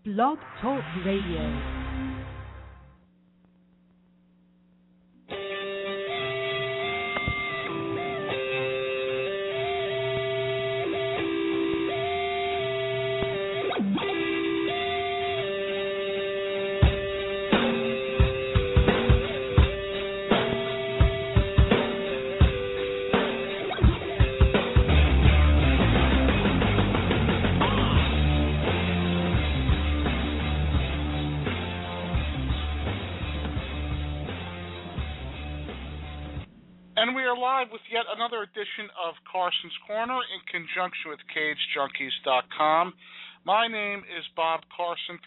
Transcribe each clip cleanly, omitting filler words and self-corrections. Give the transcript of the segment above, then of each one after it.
Blog Talk Radio. Live with yet another edition of Carson's Corner in conjunction with CageJunkies.com. My name is Bob Carson,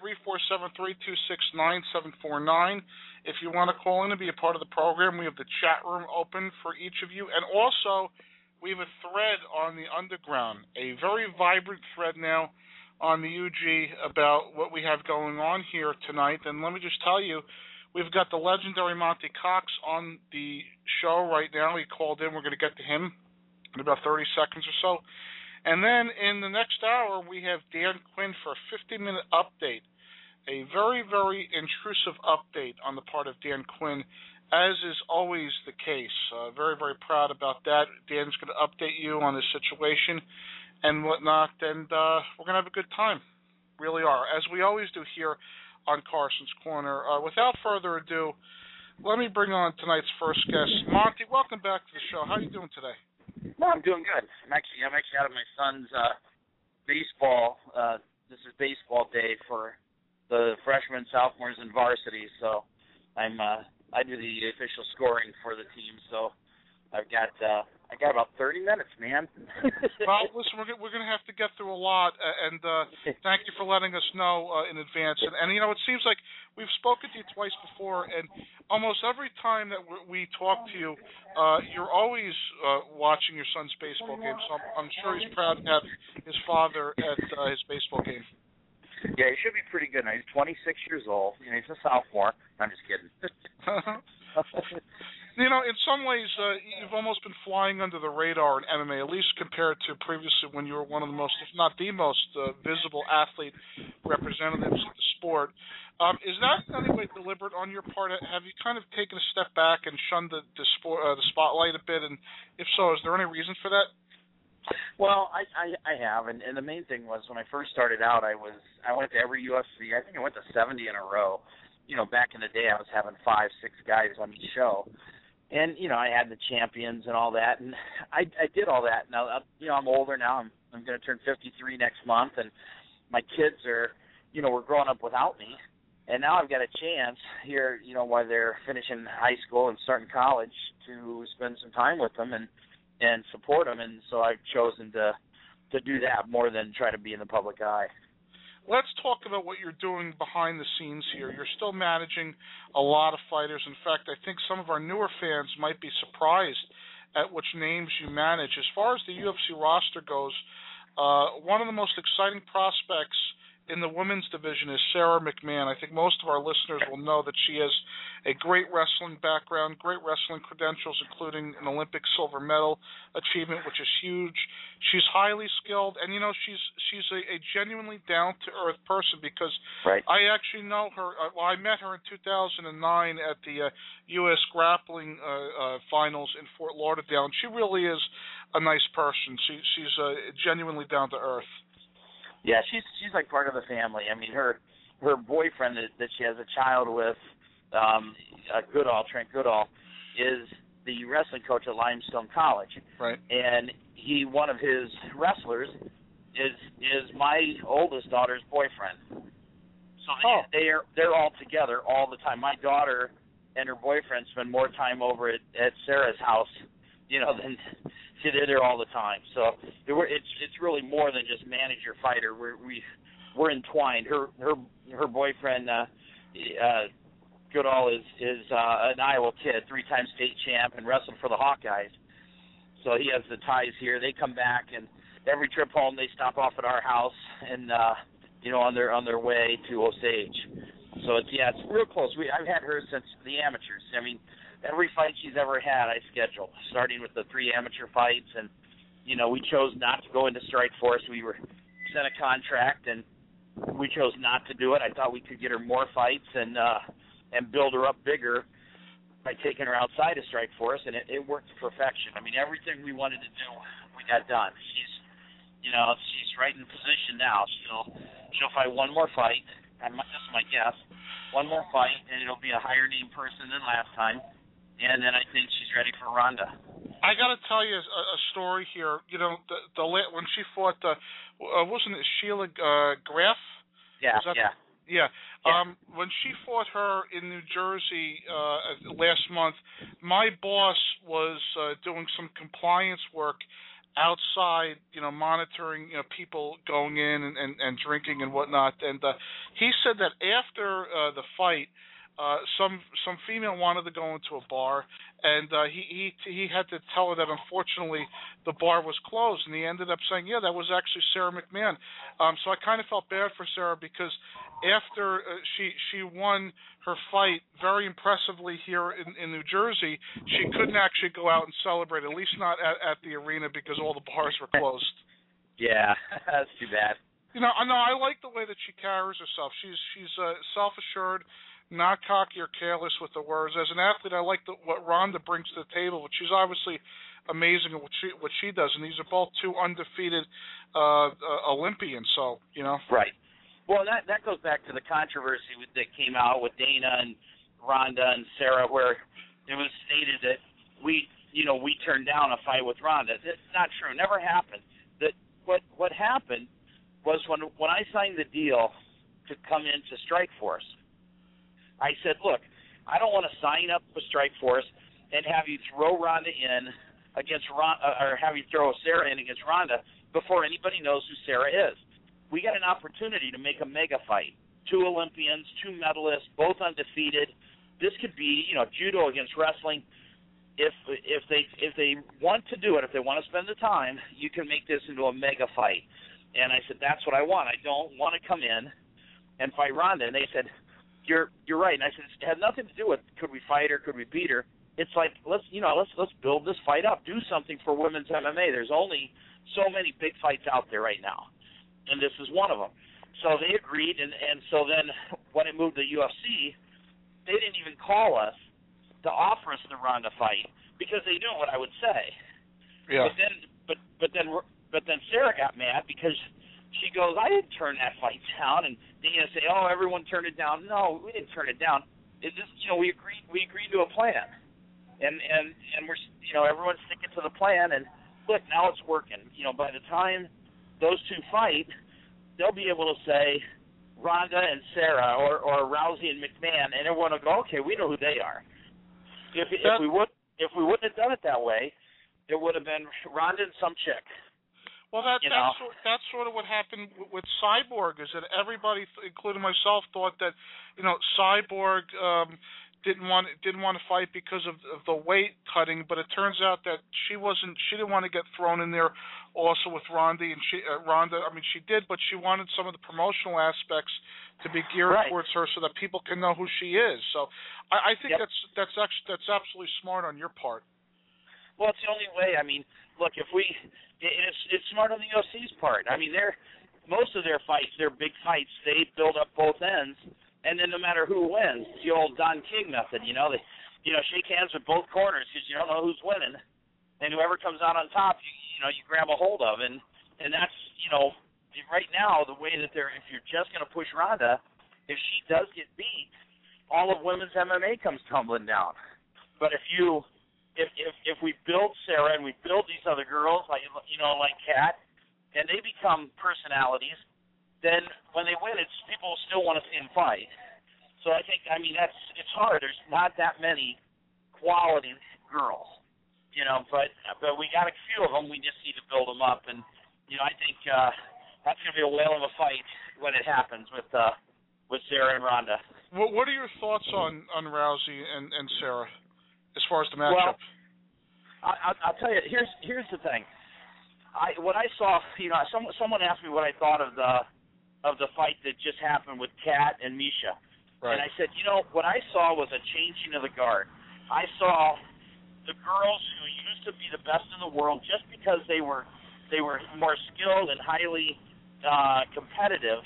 347-326-9749. If you want to call in and be a part of the program, we have the chat room open for each of you. And also, we have a thread on the Underground, a very vibrant thread now on the UG about what we have going on here tonight. And let me just tell you, we've got the legendary Monty Cox on the show right now. He called in. We're going to get to him in about 30 seconds or so. And then in the next hour, we have Dan Quinn for a 50-minute update, a very, very intrusive update on the part of Dan Quinn, as is always the case. Very, very proud about that. Dan's going to update you on the situation and whatnot, and we're going to have a good time. Really are, as we always do here on Carson's Corner. Without further ado, let me bring on tonight's first guest. Monty, welcome back to the show. How are you doing today? No, I'm doing good. I'm actually out of my son's baseball. This is baseball day for the freshmen, sophomores, and varsity. So I do the official scoring for the team. So I got about 30 minutes, man. Well, listen, we're going to have to get through a lot, and thank you for letting us know in advance. And you know, it seems like we've spoken to you twice before, and almost every time that we talk to you, you're always watching your son's baseball game. So I'm sure he's proud to have his father at his baseball game. Yeah, he should be pretty good now. He's 26 years old. You know, he's a sophomore. I'm just kidding. You know, in some ways, you've almost been flying under the radar in MMA, at least compared to previously when you were one of the most, if not the most, visible athlete representatives of the sport. Is that in any way deliberate on your part? Have you kind of taken a step back and shunned the spotlight a bit? And if so, is there any reason for that? Well, I have, and the main thing was when I first started out, I went to every UFC. I think I went to 70 in a row. You know, back in the day, I was having 5, 6 guys on each show. And, you know, I had the champions and all that, and I did all that. Now, you know, I'm older now. I'm going to turn 53 next month, and my kids are, you know, were growing up without me. And now I've got a chance here, you know, while they're finishing high school and starting college to spend some time with them and support them. And so I've chosen to do that more than try to be in the public eye. Let's talk about what you're doing behind the scenes here. You're still managing a lot of fighters. In fact, I think some of our newer fans might be surprised at which names you manage. As far as the UFC roster goes, one of the most exciting prospects in the women's division is Sarah McMahon. I think most of our listeners will know that she has a great wrestling background, great wrestling credentials, including an Olympic silver medal achievement, which is huge. She's highly skilled, and, you know, she's a genuinely down-to-earth person because right. I actually know her. Well, I met her in 2009 at the U.S. Grappling Finals in Fort Lauderdale, and she really is a nice person. She's genuinely down-to-earth. Yeah, she's like part of the family. I mean, her boyfriend that she has a child with, Trent Goodall, is the wrestling coach at Limestone College. Right. And one of his wrestlers is my oldest daughter's boyfriend. So they're all together all the time. My daughter and her boyfriend spend more time over at Sarah's house, you know, than they're there all the time. So it's really more than just manager fighter. We're entwined. Her boyfriend Goodall is an Iowa kid, 3-time state champ, and wrestled for the Hawkeyes. So he has the ties here. They come back, and every trip home they stop off at our house, and you know, on their way to Osage. So it's real close. I've had her since the amateurs. I mean, every fight she's ever had, I scheduled, starting with the 3 amateur fights, and you know, we chose not to go into Strikeforce. We were sent a contract, and we chose not to do it. I thought we could get her more fights and build her up bigger by taking her outside of Strikeforce, and it worked to perfection. I mean, everything we wanted to do, we got done. She's right in position now. She'll fight one more fight. This is my guess. One more fight, and it'll be a higher named person than last time. And then I think she's ready for Ronda. I got to tell you a story here. You know, when she fought, wasn't it Sheila Graf? Yeah. When she fought her in New Jersey last month, my boss was doing some compliance work outside, monitoring people going in and drinking and whatnot. And he said that after the fight, some female wanted to go into a bar, and he had to tell her that unfortunately the bar was closed, and he ended up saying, yeah, that was actually Sarah McMahon. So I kind of felt bad for Sarah, because after she won her fight very impressively here in New Jersey, she couldn't actually go out and celebrate, at least not at the arena, because all the bars were closed. Yeah, that's too bad. I like the way that she carries herself. She's self-assured, not cocky or careless with the words. As an athlete, I like what Ronda brings to the table, but she's obviously amazing at what she does, and these are both two undefeated Olympians, so, Right. Well, that goes back to the controversy that came out with Dana and Ronda and Sarah, where it was stated that we turned down a fight with Ronda. That's not true. It never happened. What happened was when I signed the deal to come into Strikeforce, I said, look, I don't want to sign up with Strikeforce and have you throw Ronda in against or have you throw Sarah in against Ronda before anybody knows who Sarah is. We got an opportunity to make a mega fight. 2 Olympians, 2 medalists, both undefeated. This could be, judo against wrestling. If they want to do it, if they want to spend the time, you can make this into a mega fight. And I said, that's what I want. I don't want to come in and fight Ronda. And they said, You're right. And I said, it had nothing to do with could we fight her, could we beat her. It's like let's build this fight up, do something for women's MMA. There's only so many big fights out there right now, and this is one of them. So they agreed, and so then when it moved to UFC, they didn't even call us to offer us the Ronda fight because they knew what I would say. Yeah. But then Sarah got mad because she goes, I didn't turn that fight down, and Dana say, oh, everyone turned it down. No, we didn't turn it down. It's just, we agreed to a plan, and we're, everyone's sticking to the plan, and look, now it's working. By the time those two fight, they'll be able to say Ronda and Sarah or Rousey and McMahon, and everyone will go, okay, we know who they are. If we wouldn't have done it that way, it would have been Ronda and some chick. Well, that's sort of what happened with Cyborg, is that everybody, including myself, thought that, Cyborg didn't want to fight because of the weight cutting, but it turns out that she didn't want to get thrown in there also with Ronda, and Ronda, I mean, she did, but she wanted some of the promotional aspects to be geared towards her so that people can know who she is. So I think that's absolutely smart on your part. Well, it's the only way. I mean, look, it's smart on the UFC's part. I mean, most of their fights, they're big fights. They build up both ends, and then no matter who wins, it's the old Don King method. They shake hands with both corners because you don't know who's winning, and whoever comes out on top, you grab a hold of, and that's right now the way that if you're just going to push Ronda, if she does get beat, all of women's MMA comes tumbling down. But if we build Sarah and we build these other girls like Kat, and they become personalities, then when they win, people still want to see them fight. So I think, it's hard. There's not that many quality girls, but we got a few of them. We just need to build them up, and I think that's going to be a whale of a fight when it happens with Sarah and Ronda. What are your thoughts on Rousey and Sarah as far as the matchup? Well, I'll tell you. Here's the thing. What I saw, someone asked me what I thought of the fight that just happened with Kat and Misha, right. And I said, what I saw was a changing of the guard. I saw the girls who used to be the best in the world just because they were more skilled and highly competitive.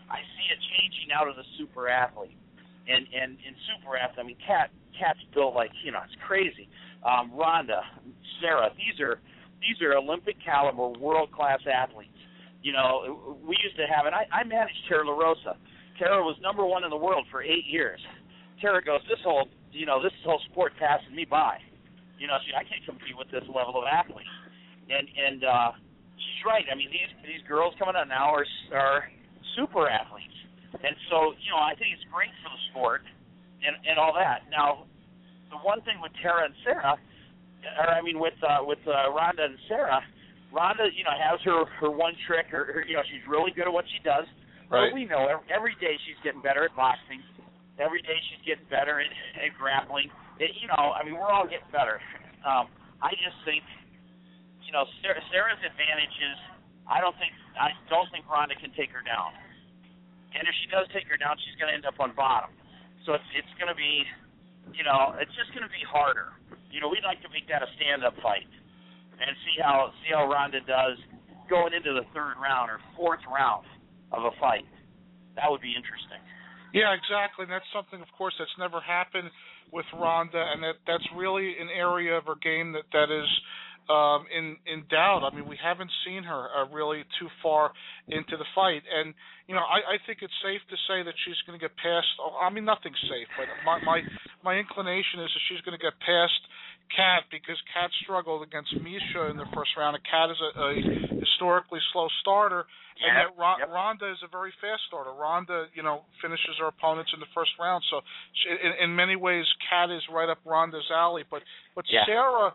I see it changing out of the super athlete. And in super athlete, I mean, Kat's built like, it's crazy. Ronda, Sarah, these are Olympic caliber, world class athletes. We used to have, and I managed Tara LaRosa. Tara was number 1 in the world for 8 years. Tara goes, this whole sport passing me by. I can't compete with this level of athlete. And she's right. I mean, these girls coming out now are super athletes. And so, I think it's great for the sport and all that. Now, the one thing with Tara and Sarah, with Ronda and Sarah, Ronda, has her one trick, or she's really good at what she does. Right. But we know every day she's getting better at boxing. Every day she's getting better at grappling. We're all getting better. I just think, Sarah's advantage is I don't think Ronda can take her down. And if she does take her down, she's going to end up on bottom. So it's going to be, it's just going to be harder. We'd like to make that a stand-up fight and see how Ronda does going into the 3rd round or 4th round of a fight. That would be interesting. Yeah, exactly. And that's something, of course, that's never happened with Ronda, and that's really an area of her game that is in doubt. I mean, we haven't seen her really too far into the fight, and I think it's safe to say that she's going to get past. Nothing's safe, but my inclination is that she's going to get past Kat, because Kat struggled against Misha in the first round, and Kat is a historically slow starter, and yet Ronda is a very fast starter. Ronda, finishes her opponents in the first round, so in many ways, Kat is right up Ronda's alley. But Sarah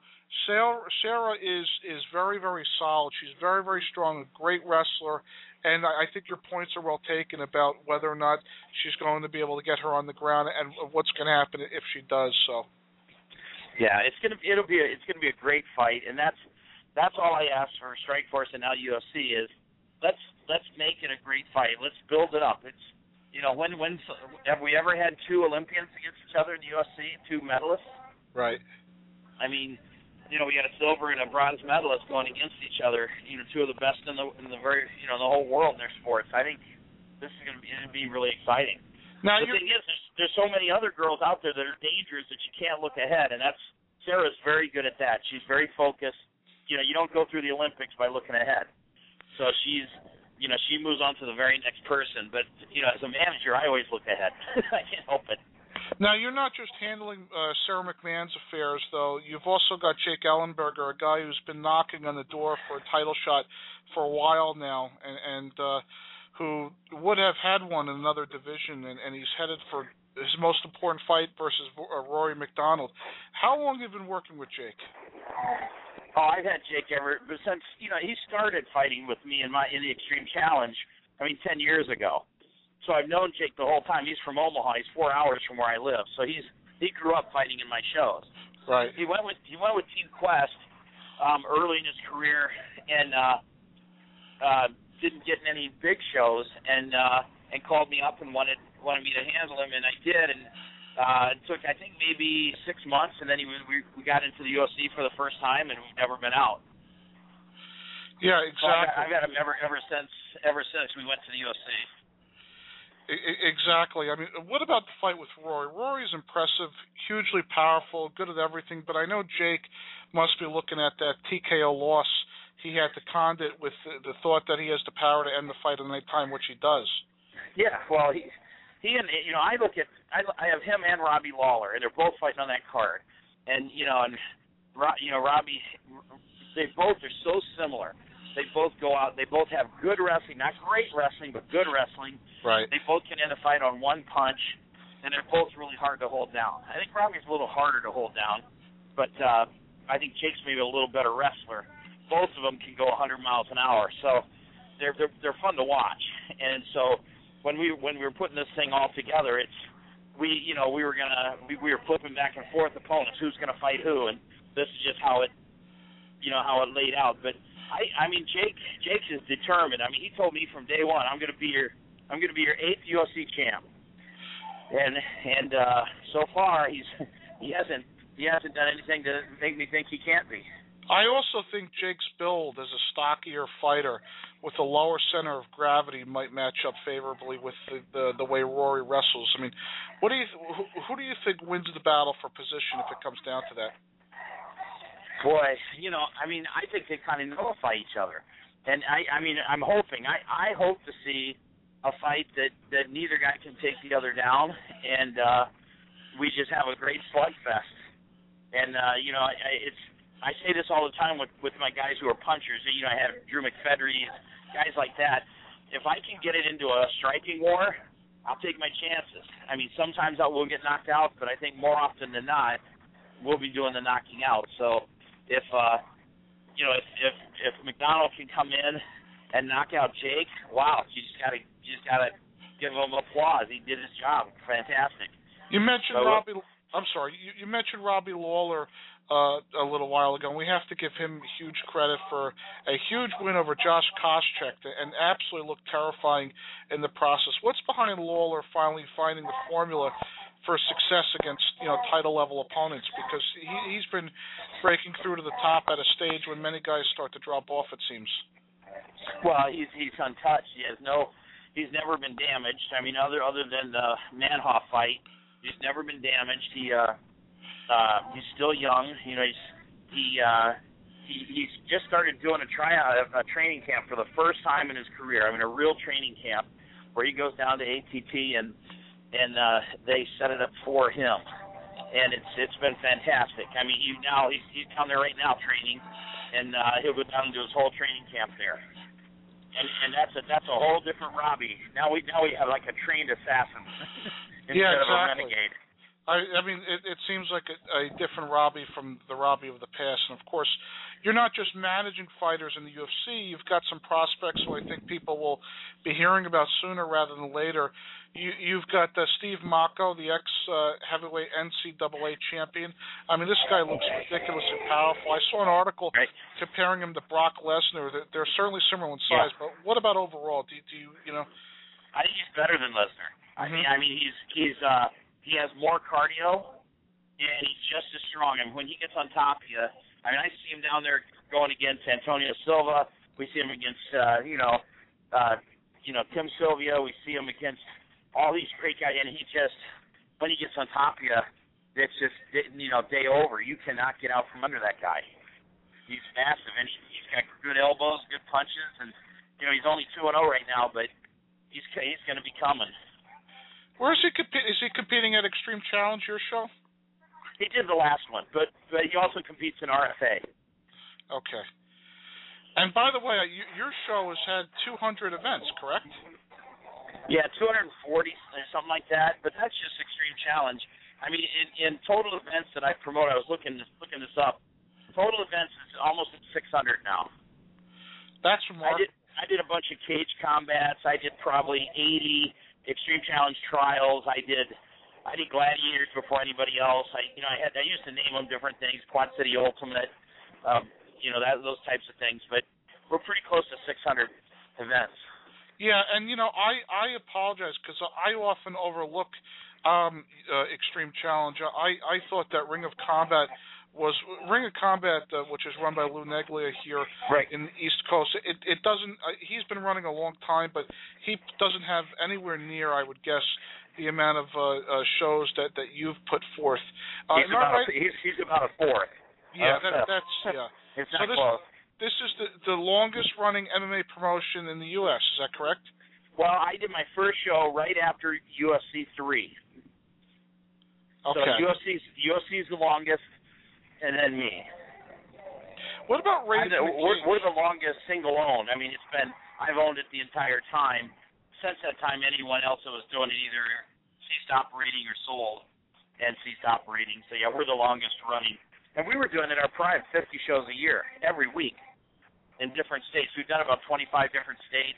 is very, very solid. She's very, very strong, a great wrestler, and I think your points are well taken about whether or not she's going to be able to get her on the ground and what's going to happen if she does so. Yeah, it's gonna be a great fight, and that's all I ask for Strikeforce and now UFC is let's make it a great fight. Let's build it up. It's when have we ever had 2 Olympians against each other in the UFC, 2 medalists? Right. I mean, we got a silver and a bronze medalist going against each other. 2 of the best in the very the whole world in their sports. I think this is gonna be really exciting. Now, the thing is, there's so many other girls out there that are dangerous that you can't look ahead, and Sarah's very good at that. She's very focused. You don't go through the Olympics by looking ahead. So she moves on to the very next person. But, as a manager, I always look ahead. I can't help it. Now, you're not just handling Sarah McMahon's affairs, though. You've also got Jake Ellenberger, a guy who's been knocking on the door for a title shot for a while now, and who would have had one in another division, and he's headed for his most important fight versus Rory McDonald. How long have you been working with Jake? Oh, I've had Jake since he started fighting with me in the Extreme Challenge. 10 years ago. So I've known Jake the whole time. He's from Omaha. He's 4 hours from where I live. So he grew up fighting in my shows. Right. He went with Team Quest early in his career, and didn't get in any big shows, and called me up and wanted me to handle him, and I did, and it took I think maybe 6 months, and then we got into the UFC for the first time, and we've never been out. Yeah, exactly. So I've got him ever since we went to the UFC. Exactly. What about the fight with Rory? Rory's impressive, hugely powerful, good at everything, but I know Jake must be looking at that TKO loss he had to Condit with the thought that he has the power to end the fight at any time, which he does. Yeah, well, he and I have him and Robbie Lawler, and they're both fighting on that card, and Robbie, they both are so similar. They both go out. They both have good wrestling, not great wrestling, but good wrestling. Right. They both can end a fight on one punch, and they're both really hard to hold down. I think Robbie's a little harder to hold down, but I think Jake's maybe a little better wrestler. Both of them can go 100 miles an hour, so they're fun to watch. And so when we were putting this thing all together, we were flipping back and forth opponents, who's going to fight who, and this is just how it laid out. But Jake is determined. He told me from day one, I'm going to be your 8th UFC champ. And so far he hasn't done anything to make me think he can't be. I also think Jake's build as a stockier fighter with a lower center of gravity might match up favorably with the way Rory wrestles. I mean, who do you think wins the battle for position if it comes down to that? Boy, I think they kind of nullify each other. And I'm hoping. I hope to see a fight that neither guy can take the other down, and we just have a great slugfest. And I say this all the time with my guys who are punchers. I have Drew McFedry, guys like that. If I can get it into a striking war, I'll take my chances. I mean, sometimes we'll get knocked out, but I think more often than not, we'll be doing the knocking out. So if McDonald can come in and knock out Jake, wow, you just gotta give him applause. He did his job, fantastic. You mentioned Robbie. I'm sorry. You mentioned Robbie Lawler a little while ago. And we have to give him huge credit for a huge win over Josh Koscheck, and absolutely looked terrifying in the process. What's behind Lawler finally finding the formula for success against title level opponents, because he's been breaking through to the top at a stage when many guys start to drop off, it seems. Well, he's untouched. He's never been damaged. I mean, other than the Manhoff fight, he's never been damaged. He's still young. He's just started doing a training camp for the first time in his career. I mean, a real training camp where he goes down to ATP and they set it up for him, and it's been fantastic. I mean, he's down there right now training, and he'll go down and do his whole training camp there, and that's a whole different Robbie. Now we have like a trained assassin instead of a renegade. I mean, it seems like a different Robbie from the Robbie of the past, and of course, you're not just managing fighters in the UFC. You've got some prospects who I think people will be hearing about sooner rather than later. You've got Steve Mocco, the ex-heavyweight NCAA champion. I mean, this guy looks ridiculously powerful. I saw an article comparing him to Brock Lesnar. They're certainly similar in size, but what about overall? Do you I think he's better than Lesnar. Mm-hmm. I mean, he has more cardio, and he's just as strong. And when he gets on top of you, I mean, I see him down there going against Antonio Silva. We see him against, Tim Sylvia. We see him against all these great guys, and when he gets on top of you, it's just, day over. You cannot get out from under that guy. He's massive, and he's got good elbows, good punches, and, he's only 2-0 right now, but he's going to be coming. Where is he competing? Is he competing at Extreme Challenge, your show? He did the last one, but he also competes in RFA. Okay. And by the way, your show has had 200 events, correct? Yeah, 240, something like that, but that's just Extreme Challenge. I mean, in total events that I promote, I was looking this up, total events is almost at 600 now. That's remarkable. I did a bunch of cage combats. I did probably 80 Extreme Challenge trials. I did gladiators before anybody else. I used to name them different things, Quad City Ultimate, those types of things, but we're pretty close to 600 events. Yeah, and I apologize because I often overlook Extreme Challenge. I thought that Ring of Combat, which is run by Lou Neglia here in the East Coast. It doesn't. He's been running a long time, but he doesn't have anywhere near, I would guess, the amount of shows that you've put forth. He's about a fourth. Yeah, that's yeah. It's not close. This is the longest running MMA promotion in the U.S. Is that correct? Well, I did my first show right after UFC 3. Okay. So UFC's the longest, and then me. What about Raven? We're the longest single owned. I mean, I've owned it the entire time. Since that time, anyone else that was doing it either ceased operating or sold and ceased operating. So yeah, we're the longest running. And we were doing it our prime 50 shows a year, every week, in different states. We've done about 25 different states.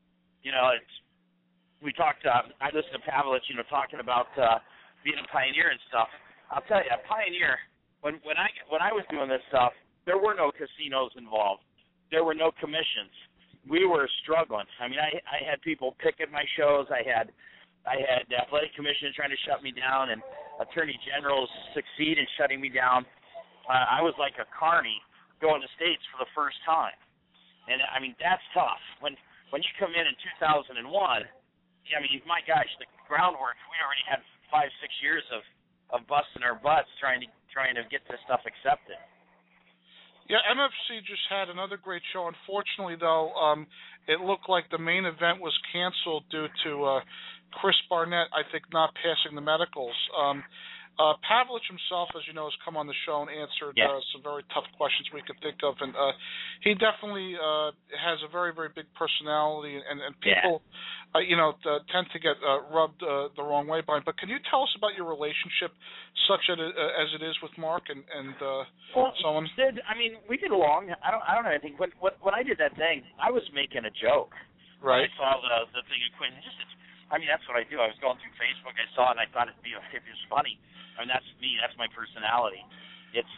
We talked. I listened to Pavlich, talking about being a pioneer and stuff. I'll tell you, a pioneer. When I was doing this stuff, there were no casinos involved. There were no commissions. We were struggling. I mean, I had people picking my shows. I had athletic commissions trying to shut me down, and attorney generals succeed in shutting me down. I was like a carny going to states for the first time. And I mean, that's tough. When you come in 2001, I mean, my gosh, the groundwork, we already had 5-6 years of busting our butts trying to get this stuff accepted. Yeah, MFC just had another great show. Unfortunately, though, it looked like the main event was canceled due to Chris Barnett, I think, not passing the medicals. Pavlich himself, as you know, has come on the show and answered some very tough questions we could think of, and he definitely has a very, very big personality, and people, tend to get rubbed the wrong way by him. But can you tell us about your relationship, such as it is with Mark and so on? Sid, I mean, we get along. I don't know anything. When I did that thing, I was making a joke. Right. I saw the thing of Quinn. That's what I do. I was going through Facebook. I saw it, and I thought it was funny. I mean, that's me. That's my personality. It's,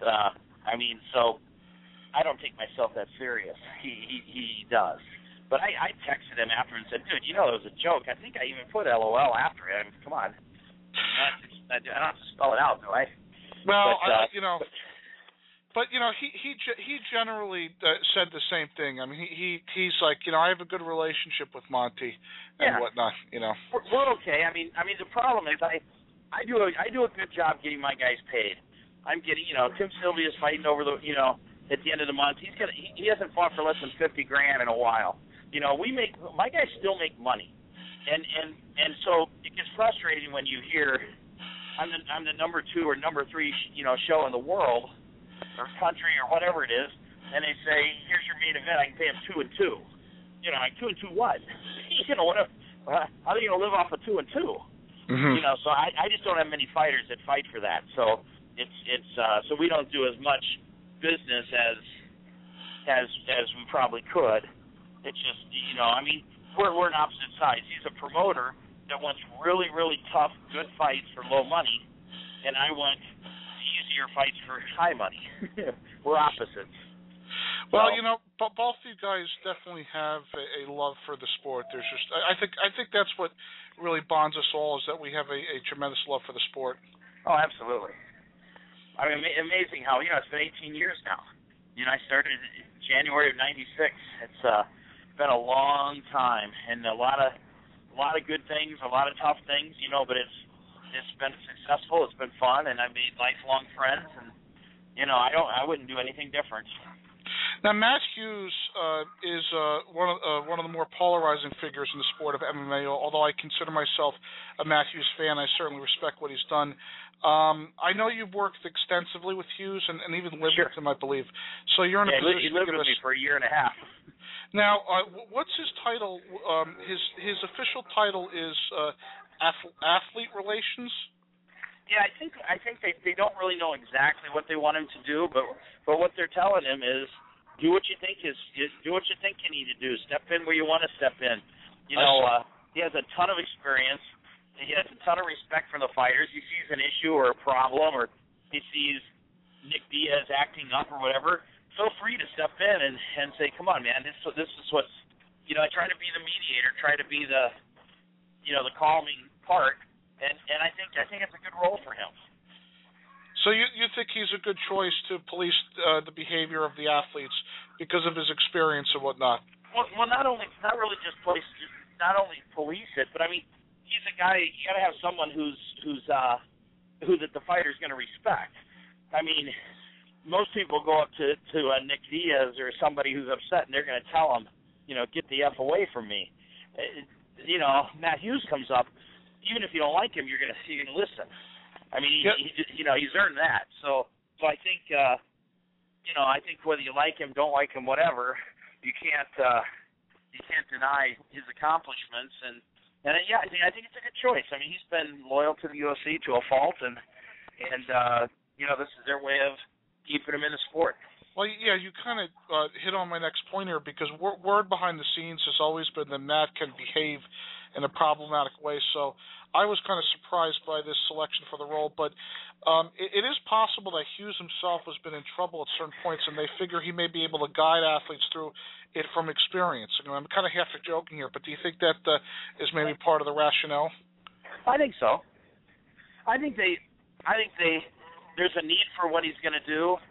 so I don't take myself that serious. He does. But I texted him after and said, dude, it was a joke. I think I even put LOL after it. I mean, come on. I don't have to spell it out, do I? Well, But he generally said the same thing. I mean, he's like, I have a good relationship with Monty and whatnot. We're okay. I mean, the problem is I do a good job getting my guys paid. I'm getting, Tim Sylvia's fighting over the, at the end of the month. He hasn't fought for less than $50,000 in a while. My guys still make money, and so it gets frustrating when you hear I'm the number 2 or number 3 show in the world or country or whatever it is, and they say, here's your main event. I can pay him 2 and 2. Like 2 and 2 what? How are you gonna live off of 2 and 2? Mm-hmm. So I just don't have many fighters that fight for that. So it's so we don't do as much business as we probably could. It's just we're on opposite sides. He's a promoter that wants really, really tough, good fights for low money, and I want easier fights for high money. We're opposites. Well, both of you guys definitely have a love for the sport. There's just, I think that's what really bonds us all, is that we have a tremendous love for the sport. Oh, absolutely. I mean, amazing how it's been 18 years now. I started in January of '96. It's been a long time, and a lot of good things, a lot of tough things, but it's been successful. It's been fun, and I made lifelong friends, and I wouldn't do anything different. Now, Matt Hughes is one of the more polarizing figures in the sport of MMA. Although I consider myself a Matt Hughes fan, I certainly respect what he's done. I know you've worked extensively with Hughes and even lived with him, I believe. So you're in a position. He lived with me for a year and a half. Now, what's his title? His official title is athlete relations. Yeah, I think they don't really know exactly what they want him to do, but what they're telling him is do what you think do what you think you need to do. Step in where you want to step in. He has a ton of experience. He has a ton of respect for the fighters. He sees an issue or a problem, or he sees Nick Diaz acting up or whatever. Feel free to step in and say, come on, man, this is what's, I try to be the mediator, try to be the calming part, and I think it's a good role for him. So you think he's a good choice to police the behavior of the athletes because of his experience and whatnot? Well, not only police it, but I mean, he's a guy. You got to have someone who that the fighter's going to respect. I mean, most people go up to Nick Diaz or somebody who's upset, and they're going to tell him, get the F away from me. Matt Hughes comes up. Even if you don't like him, you're going to listen. I mean, he's earned that. So I think, I think whether you like him, don't like him, whatever, you can't deny his accomplishments. And I think it's a good choice. I mean, he's been loyal to the UFC to a fault, and this is their way of keeping him in the sport. Well, yeah, you kind of hit on my next point here, because word behind the scenes has always been that Matt can behave in a problematic way. So I was kind of surprised by this selection for the role, but it is possible that Hughes himself has been in trouble at certain points, and they figure he may be able to guide athletes through it from experience. I'm kind of half joking here, but do you think that is maybe part of the rationale? I think so. I think there's a need for what he's going to do,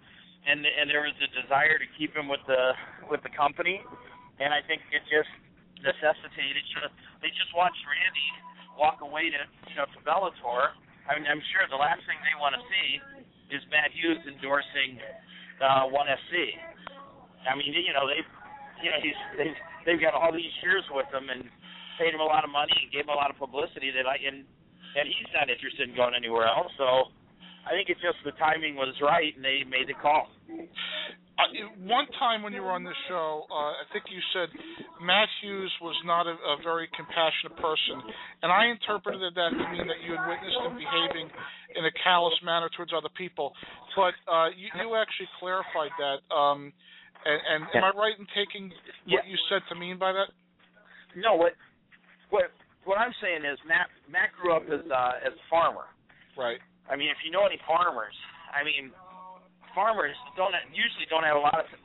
and there was a desire to keep him with the company, and I think it just necessitated. They just watched Randy walk away to Bellator. I mean, I'm sure the last thing they want to see is Matt Hughes endorsing ONE FC. I mean, they've got all these years with him and paid him a lot of money and gave him a lot of publicity and he's not interested in going anywhere else. So I think it's just the timing was right and they made the call. One time when you were on this show, I think you said Matt Hughes was not a very compassionate person, and I interpreted that to mean that you had witnessed him behaving in a callous manner towards other people. But you actually clarified that. And am I right in taking what you said to mean by that? No, what I'm saying is Matt grew up as a farmer. Right. I mean, if you know any farmers, I mean, farmers usually don't have a lot of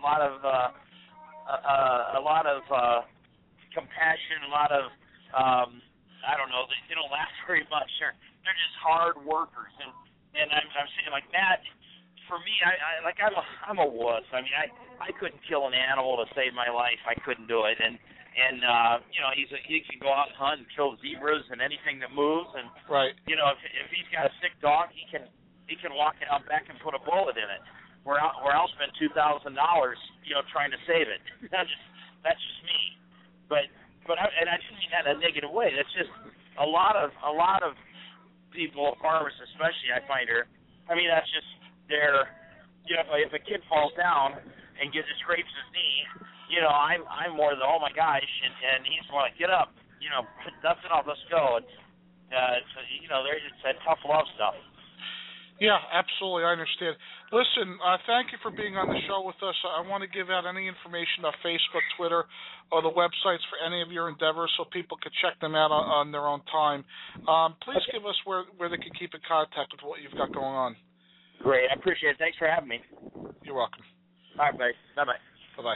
compassion, a lot of I don't know, they don't laugh very much. They're just hard workers, and I'm saying like that. For me, I'm a wuss. I mean, I couldn't kill an animal to save my life. I couldn't do it, and he can go out and hunt and kill zebras and anything that moves, and right. If he's got a sick dog, he can walk out back and put a bullet in it. Where I'll spend $2,000, trying to save it. That's just me. But I didn't mean that in a negative way. That's just a lot of people, farmers especially, I find that's just their. If a kid falls down and scrapes his knee, I'm more the oh my gosh, and he's more like get up, dust it off, let's go. It's that tough love stuff. Yeah, absolutely. I understand. Listen, thank you for being on the show with us. I want to give out any information about Facebook, Twitter, or the websites for any of your endeavors so people could check them out on their own time. Please give us where they can keep in contact with what you've got going on. Great. I appreciate it. Thanks for having me. You're welcome. All right, buddy. Bye-bye. Bye-bye.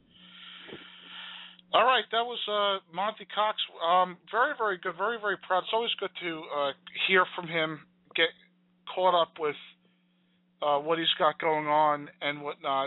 All right, that was Monty Cox. Very, very good. Very, very proud. It's always good to hear from him, get caught up with what he's got going on and whatnot.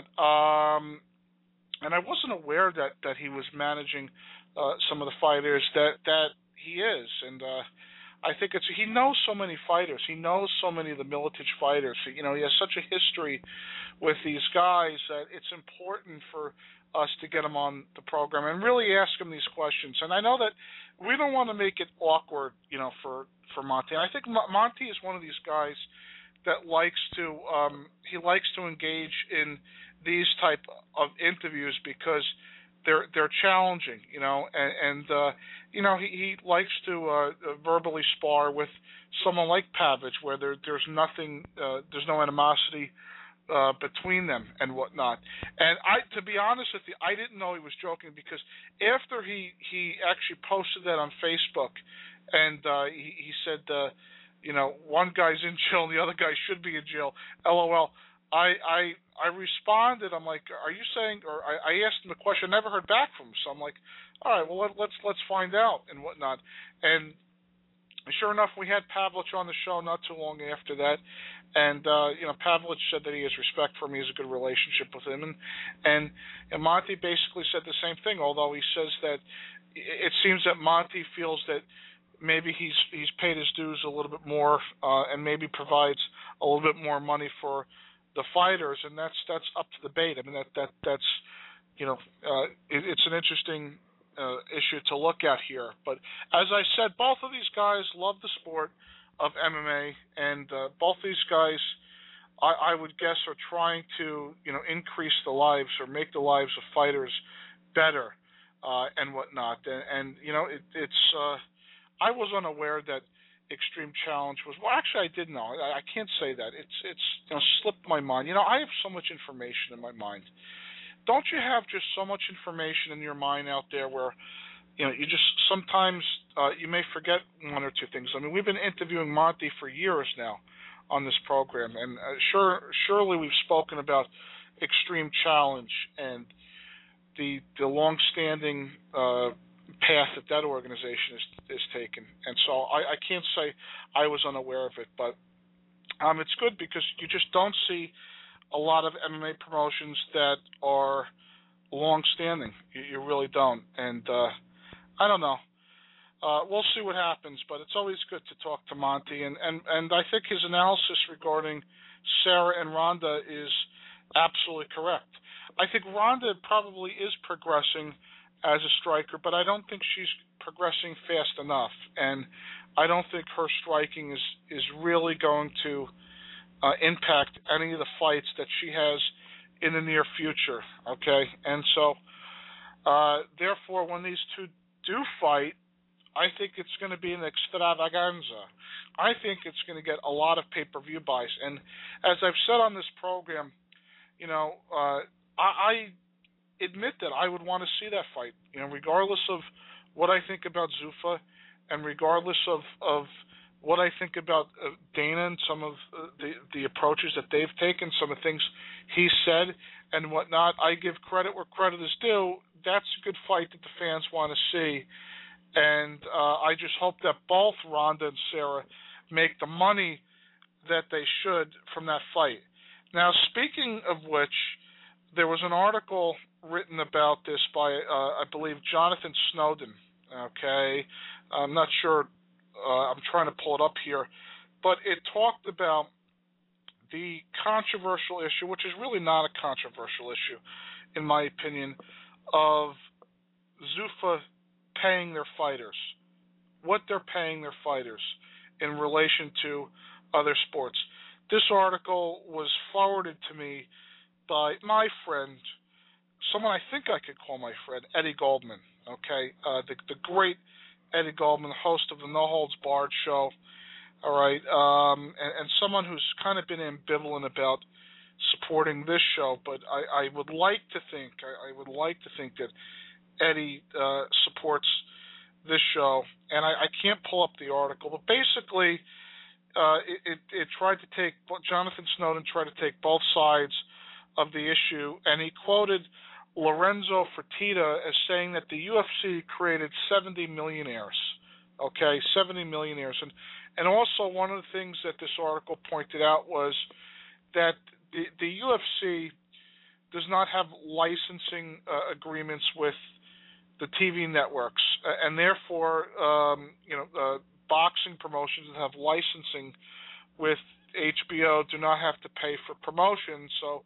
And I wasn't aware that he was managing some of the fighters that he is. And I think he knows so many fighters. He knows so many of the Miletich fighters. He has such a history with these guys that it's important for us to get him on the program and really ask him these questions. And I know that we don't want to make it awkward, for Monty. And I think Monty is one of these guys that likes to engage in these type of interviews because they're challenging, and he likes to verbally spar with someone like Pavlich where there's nothing, there's no animosity between them and whatnot. And to be honest with you, I didn't know he was joking because after he actually posted that on Facebook, and he said, one guy's in jail and the other guy should be in jail. LOL. I responded. I'm like, are you saying? Or I asked him the question. I never heard back from him. So I'm like, all right, well let's find out and whatnot. And sure enough, we had Pavlich on the show not too long after that. And Pavlich said that he has respect for me, he has a good relationship with him, and Monty basically said the same thing. Although he says that it seems that Monty feels that maybe he's paid his dues a little bit more, and maybe provides a little bit more money for the fighters, and that's up to debate. I mean that's it's an interesting issue to look at here. But as I said, both of these guys love the sport of MMA, and both these guys, I would guess, are trying to increase the lives or make the lives of fighters better and whatnot. And it's I was unaware that Extreme Challenge was. Well, actually, I did know. I can't say that. It's slipped my mind. I have so much information in my mind. Don't you have just so much information in your mind out there where you just sometimes you may forget one or two things. I mean, we've been interviewing Monty for years now on this program, and surely we've spoken about Extreme Challenge and the long-standing path that organization is taken. And so I can't say I was unaware of it, but it's good because you just don't see a lot of MMA promotions that are long-standing. You really don't. And I don't know. We'll see what happens, but it's always good to talk to Monty. And I think his analysis regarding Sarah and Ronda is absolutely correct. I think Ronda probably is progressing as a striker, but I don't think she's progressing fast enough. And I don't think her striking is really going to impact any of the fights that she has in the near future, okay? And so, therefore, when these two do fight, I think it's going to be an extravaganza. I think it's going to get a lot of pay-per-view buys. And as I've said on this program, I admit that I would want to see that fight, regardless of what I think about Zuffa and regardless of what I think about Dana and some of the approaches that they've taken, some of the things he said and whatnot. I give credit where credit is due. That's a good fight that the fans want to see. And I just hope that both Ronda and Sarah make the money that they should from that fight. Now, speaking of which, there was an article written about this by, I believe, Jonathan Snowden. Okay, I'm not sure. I'm trying to pull it up here, but it talked about the controversial issue, which is really not a controversial issue, in my opinion, of Zuffa paying their fighters, what they're paying their fighters in relation to other sports. This article was forwarded to me by my friend, someone I think I could call my friend, Eddie Goldman, okay, the great Eddie Goldman, host of the No Holds Barred show, all right, and someone who's kind of been ambivalent about supporting this show, but I would like to think that Eddie supports this show, and I can't pull up the article, but basically it tried to take, Jonathan Snowden tried to take both sides of the issue, and he quoted Lorenzo Fertitta as saying that the UFC created 70 millionaires, okay, 70 millionaires. And also one of the things that this article pointed out was that the UFC does not have licensing agreements with the TV networks, and therefore, boxing promotions that have licensing with HBO do not have to pay for promotion. So,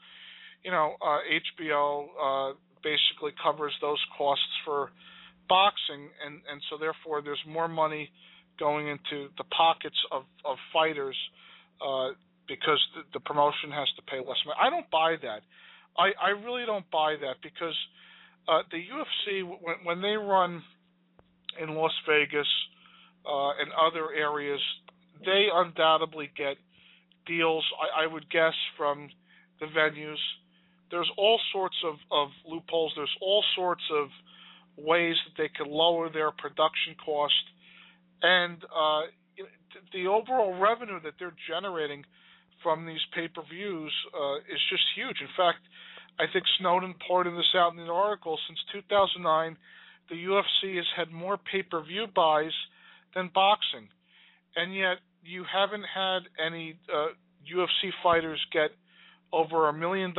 HBO basically covers those costs for boxing, and so therefore there's more money going into the pockets of fighters because the promotion has to pay less money. I don't buy that. I really don't buy that because the UFC, when they run in Las Vegas and other areas, they undoubtedly get deals, I would guess, from the venues. There's all sorts of loopholes. There's all sorts of ways that they can lower their production cost. And the overall revenue that they're generating from these pay-per-views is just huge. In fact, I think Snowden pointed this out in the article. Since 2009, the UFC has had more pay-per-view buys than boxing. And yet you haven't had any UFC fighters get over $1 million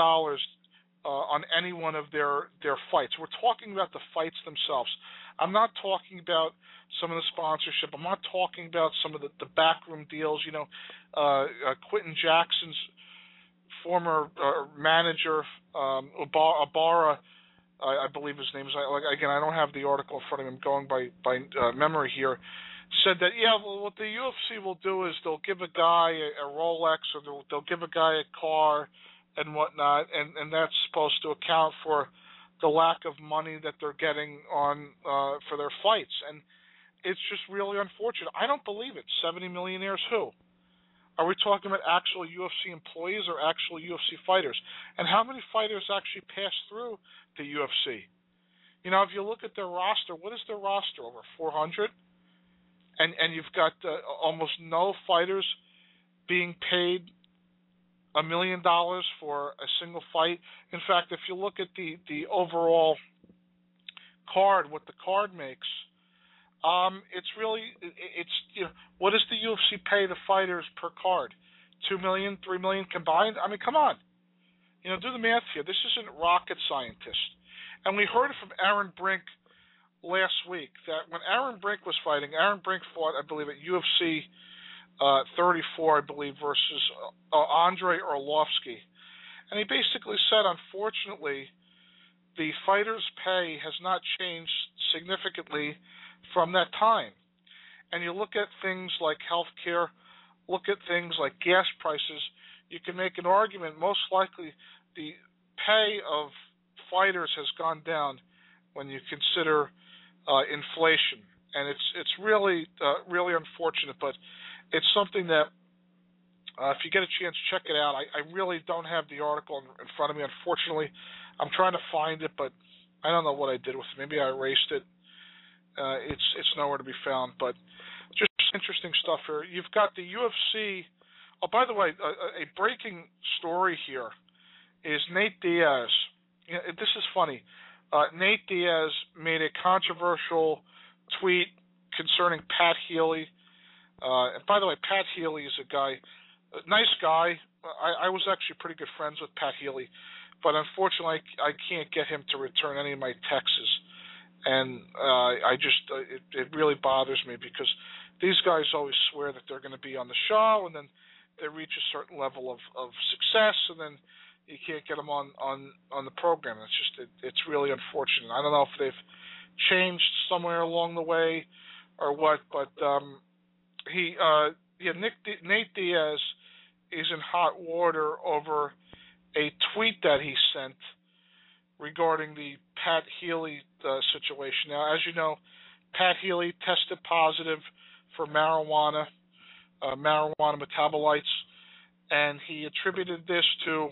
on any one of their fights. We're talking about the fights themselves. I'm not talking about some of the sponsorship. I'm not talking about some of the backroom deals. Quentin Jackson's former manager, Ibarra, I believe his name is. Again, I don't have the article in front of me. I'm going by memory here. Said that, what the UFC will do is they'll give a guy a Rolex, or they'll give a guy a car and whatnot, and that's supposed to account for the lack of money that they're getting on for their fights. And it's just really unfortunate. I don't believe it. 70 millionaires who? Are we talking about actual UFC employees or actual UFC fighters? And how many fighters actually pass through the UFC? If you look at their roster, what is their roster? Over 400? And you've got almost no fighters being paid $1 million for a single fight. In fact, if you look at the overall card, what the card makes, what does the UFC pay the fighters per card? $2 million, $3 million combined? I mean, come on. Do the math here. This isn't rocket scientist. And we heard it from Aaron Brink last week that when Aaron Brink was fighting, Aaron Brink fought, I believe, at UFC 34, I believe, versus Andrei Arlovsky. And he basically said, unfortunately, the fighter's pay has not changed significantly from that time. And you look at things like healthcare, look at things like gas prices, you can make an argument most likely the pay of fighters has gone down when you consider inflation. And it's really really unfortunate, but it's something that if you get a chance, check it out. I really don't have the article in front of me, unfortunately. I'm trying to find it, but I don't know what I did with it. Maybe I erased it. It's nowhere to be found, but just interesting stuff here. You've got the UFC. Oh, by the way, a breaking story here is Nate Diaz. This is funny. Nate Diaz made a controversial tweet concerning Pat Healy. And by the way, Pat Healy is a nice guy. I was actually pretty good friends with Pat Healy, but unfortunately, I can't get him to return any of my texts. And it really bothers me because these guys always swear that they're going to be on the show, and then they reach a certain level of success, and then you can't get them on the program. It's really unfortunate. I don't know if they've changed somewhere along the way or what, but Nate Diaz is in hot water over a tweet that he sent regarding the Pat Healy situation. Now, as you know, Pat Healy tested positive for marijuana metabolites, and he attributed this to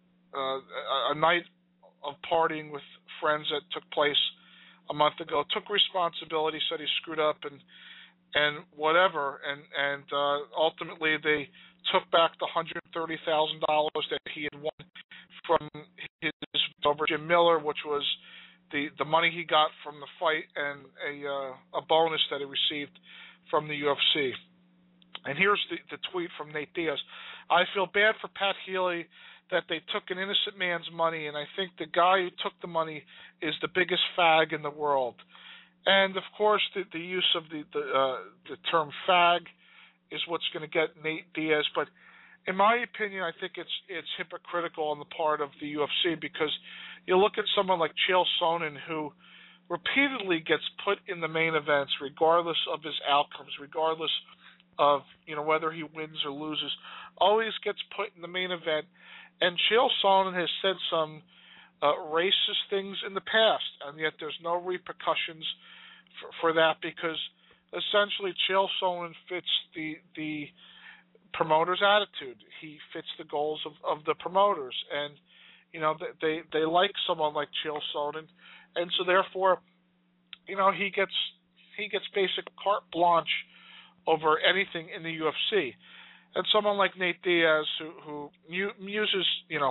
a night of partying with friends that took place a month ago. Took responsibility, said he screwed up and whatever, and ultimately they took back the $130,000 that he had won from his over Jim Miller, which was the money he got from the fight and a bonus that he received from the UFC. And here's the tweet from Nate Diaz. I feel bad for Pat Healy that they took an innocent man's money, and I think the guy who took the money is the biggest fag in the world. And of course, the use of the term fag is what's going to get Nate Diaz. But in my opinion, I think it's hypocritical on the part of the UFC, because you look at someone like Chael Sonnen, who repeatedly gets put in the main events, regardless of his outcomes, regardless of whether he wins or loses, always gets put in the main event. And Chael Sonnen has said some racist things in the past, and yet there's no repercussions for that, because essentially Chael Sonnen fits the promoter's attitude. He fits the goals of the promoters, and they like someone like Chael Sonnen, and so therefore he gets basic carte blanche over anything in the UFC. And someone like Nate Diaz, who uses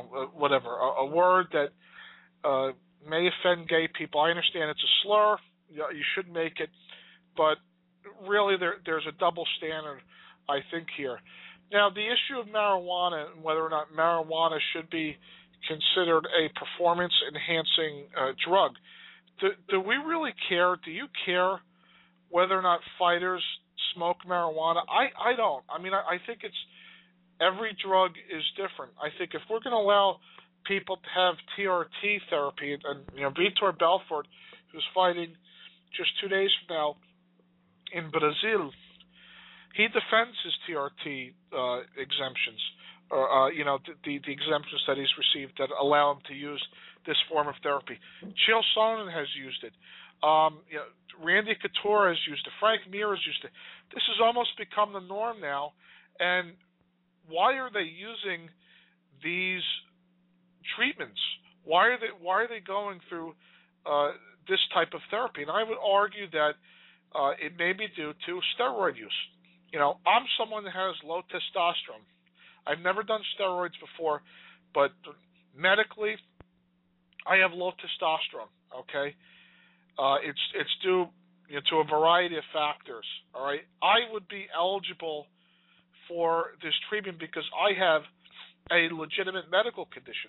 a word that may offend gay people. I understand it's a slur. You shouldn't make it, but really there's a double standard, I think, here. Now, the issue of marijuana and whether or not marijuana should be considered a performance-enhancing drug, do we really care? Do you care whether or not fighters smoke marijuana? I don't. I mean, I think every drug is different. I think if we're going to allow people to have TRT therapy, and Vitor Belfort, who's fighting just 2 days from now in Brazil, he defends his TRT exemptions, or the exemptions that he's received that allow him to use this form of therapy. Chael Sonnen has used it. Randy Couture has used it. Frank Mir has used it. This has almost become the norm now. And why are they using these treatments? Why are they going through this type of therapy? And I would argue that it may be due to steroid use. I'm someone that has low testosterone. I've never done steroids before, but medically, I have low testosterone. Okay, it's due to a variety of factors. All right, I would be eligible for this treatment because I have a legitimate medical condition,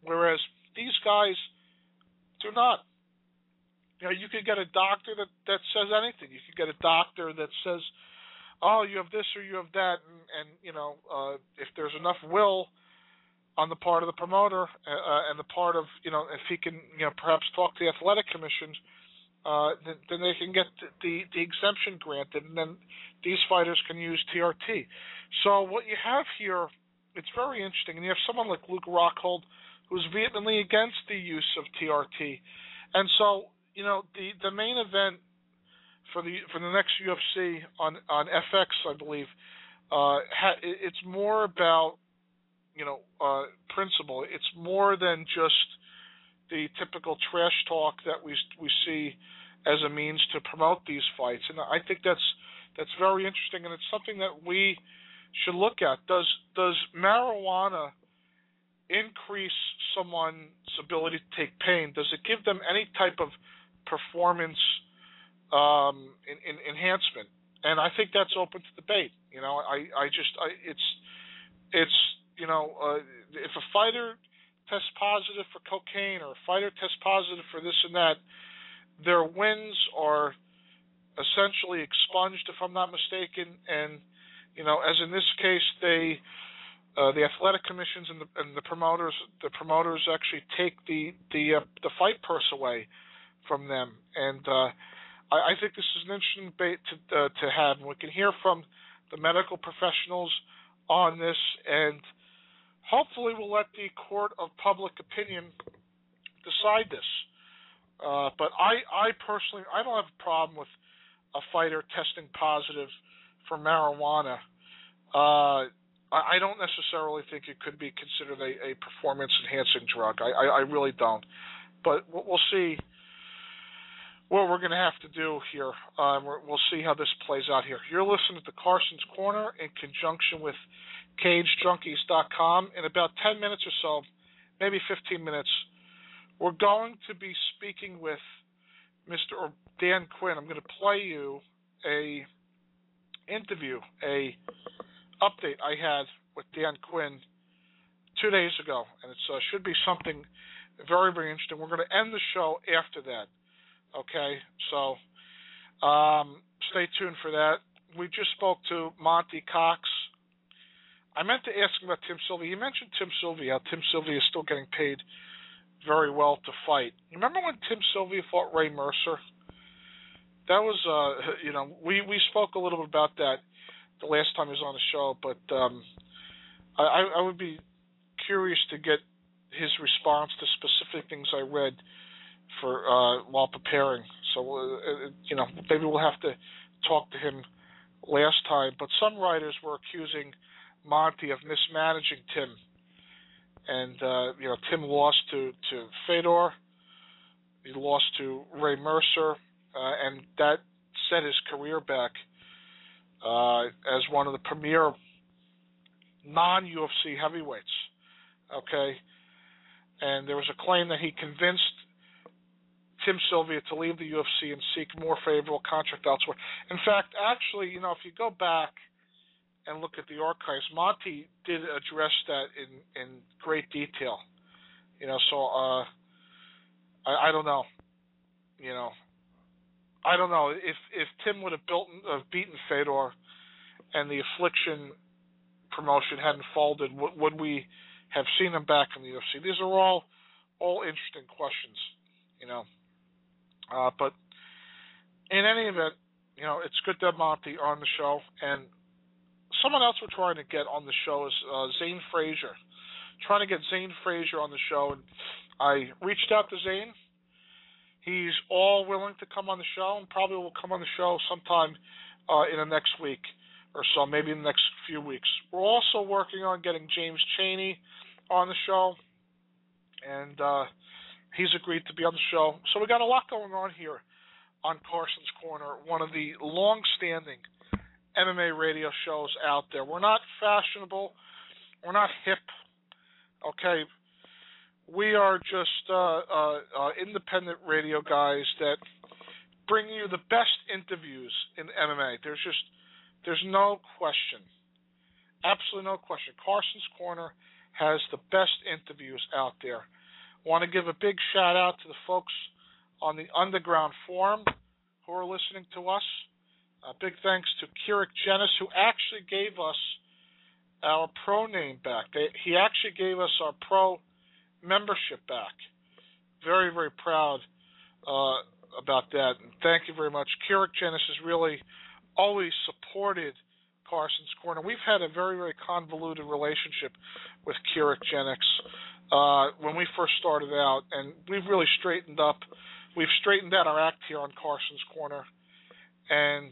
whereas these guys do not. You could get a doctor that says anything. You could get a doctor that says, "Oh, you have this or you have that," and if there's enough will on the part of the promoter and the part of if he can perhaps talk to the athletic commissions, then they can get the exemption granted, and then these fighters can use TRT. So what you have here, it's very interesting, and you have someone like Luke Rockhold who's vehemently against the use of TRT, and so the main event for the next UFC on FX, I believe, it's more about principle. It's more than just the typical trash talk that we see as a means to promote these fights, and I think that's very interesting, and it's something that we should look at. Does marijuana increase someone's ability to take pain? Does it give them any type of performance enhancement? And I think that's open to debate. If a fighter tests positive for cocaine or a fighter tests positive for this and that, their wins are essentially expunged, if I'm not mistaken. And as in this case, the athletic commissions and the promoters actually take the fight purse away from them. And I think this is an interesting debate to have. And we can hear from the medical professionals on this, and hopefully we'll let the court of public opinion decide this. But I personally, I don't have a problem with a fighter testing positive for marijuana. I don't necessarily think it could be considered a performance-enhancing drug. I really don't. But we'll see what we're going to have to do here. We'll see how this plays out here. You're listening to Carson's Corner in conjunction with CageJunkies.com. In about 10 minutes or so, maybe 15 minutes, we're going to be speaking with Mr. Dan Quinn. I'm going to play you a interview, a update I had with Dan Quinn 2 days ago, and it should be something very, very interesting. We're going to end the show after that. Okay, so stay tuned for that. We just spoke to Monty Cox. I meant to ask him about Tim Sylvia. He mentioned Tim Sylvia, how Tim Sylvia is still getting paid very well to fight. You remember when Tim Sylvia fought Ray Mercer? That was, we spoke a little bit about that the last time he was on the show, but I would be curious to get his response to specific things I read for while preparing. So, maybe we'll have to talk to him last time. But some writers were accusing Monty of mismanaging Tim. And, Tim lost to Fedor. He lost to Ray Mercer. And that set his career back as one of the premier non-UFC heavyweights. Okay? And there was a claim that he convinced Tim Sylvia to leave the UFC and seek more favorable contract elsewhere. In fact, actually, if you go back and look at the archives, Monty did address that in great detail. So I don't know. I don't know if Tim would have beaten Fedor and the Affliction promotion hadn't folded, would we have seen him back in the UFC? These are all interesting questions, But in any event, it's good to have Monty on the show. And someone else we're trying to get on the show is Zane Frazier. Trying to get Zane Frazier on the show. And I reached out to Zane. He's all willing to come on the show, and probably will come on the show sometime in the next week or so, maybe in the next few weeks. We're also working on getting James Chaney on the show, and he's agreed to be on the show. So we got a lot going on here on Carson's Corner, one of the long-standing MMA radio shows out there. We're not fashionable. We're not hip. Okay? We are just independent radio guys that bring you the best interviews in MMA. There's no question. Absolutely no question. Carson's Corner has the best interviews out there. Want to give a big shout out to the folks on the Underground Forum who are listening to us. Big thanks to Kirik Jenis, who actually gave us our pro name back. He actually gave us our pro membership back. Very, very proud about that. And thank you very much. Kirik Jenis has really always supported Carson's Corner. We've had a very, very convoluted relationship with Kirik Jenis when we first started out, and we've really straightened up. We've straightened out our act here on Carson's Corner, and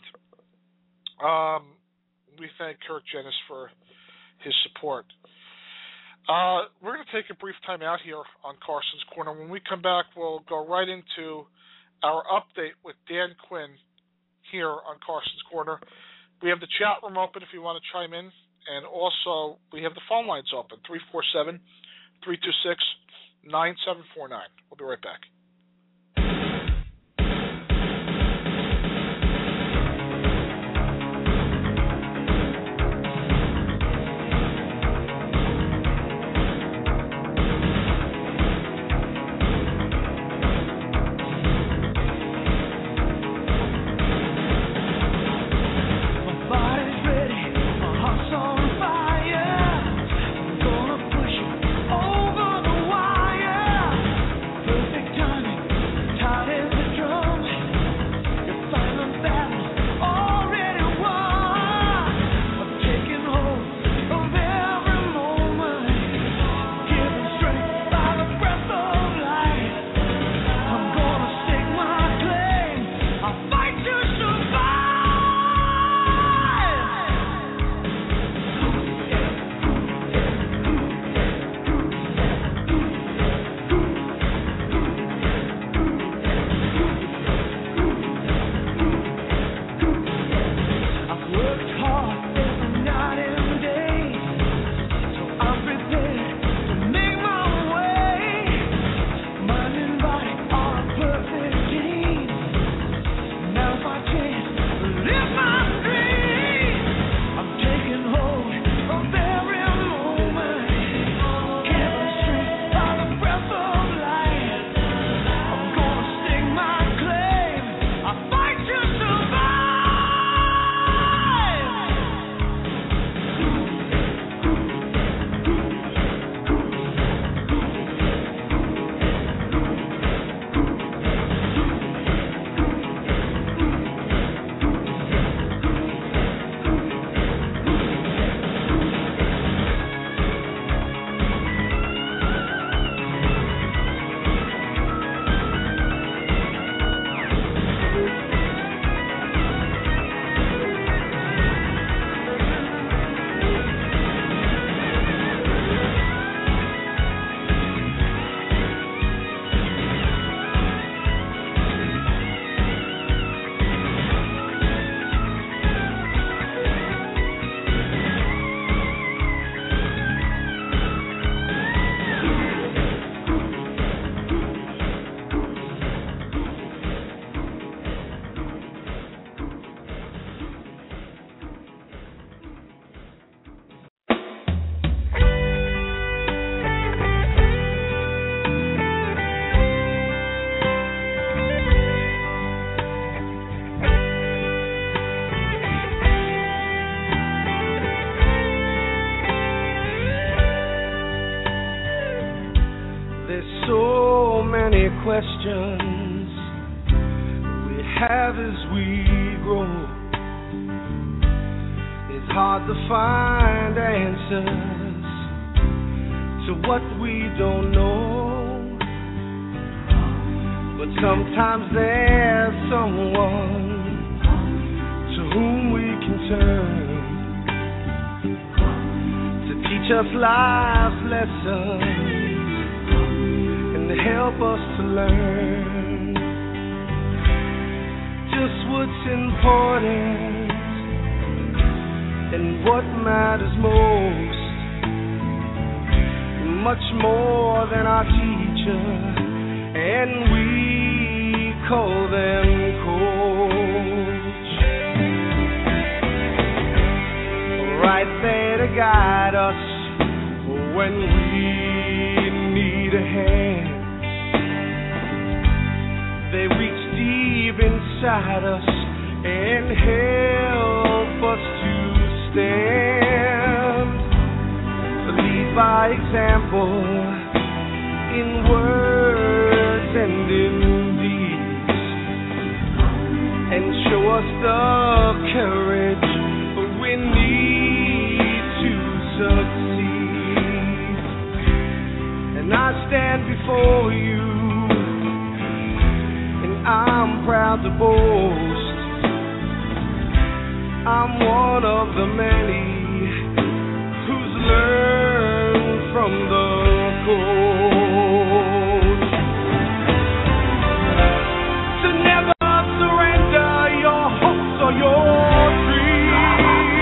we thank Kirik Jenis for his support. We're going to take a brief time out here on Carson's Corner. When we come back, we'll go right into our update with Dan Quinn here on Carson's Corner. We have the chat room open if you want to chime in, and also we have the phone lines open, 347-326-9749. We'll be right back. Questions we have as we grow. It's hard to find answers to what we don't know, but sometimes there's someone to whom we can turn to teach us life's lessons, help us to learn just what's important and what matters most, much more than our teacher, and we call them coach. Right there to guide us when we need a hand. They reach deep inside us and help us to stand. Lead by example in words and in deeds, and show us the courage we need to succeed. And I stand before you, and I'm proud to boast I'm one of the many who's learned from the coach. To never surrender your hopes or your dreams,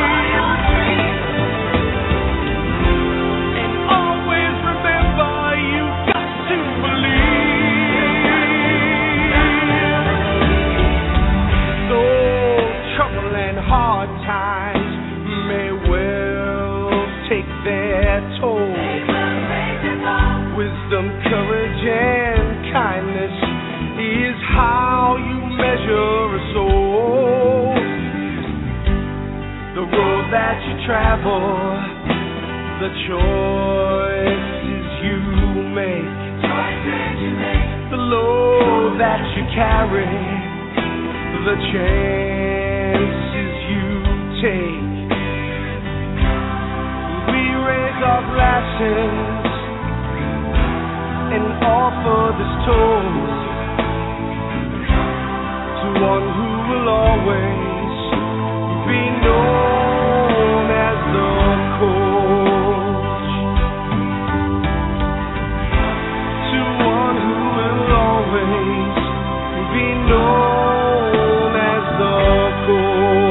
and always remember you got to believe. Though trouble and hard times may well take their toll, wisdom, courage, and kindness is how you measure a soul. The road that you travel, the choices you make, the load that you carry, the chances you take. We raise our glasses and offer this toast to one who will always be known as the coach, to one who will always be known as the coach.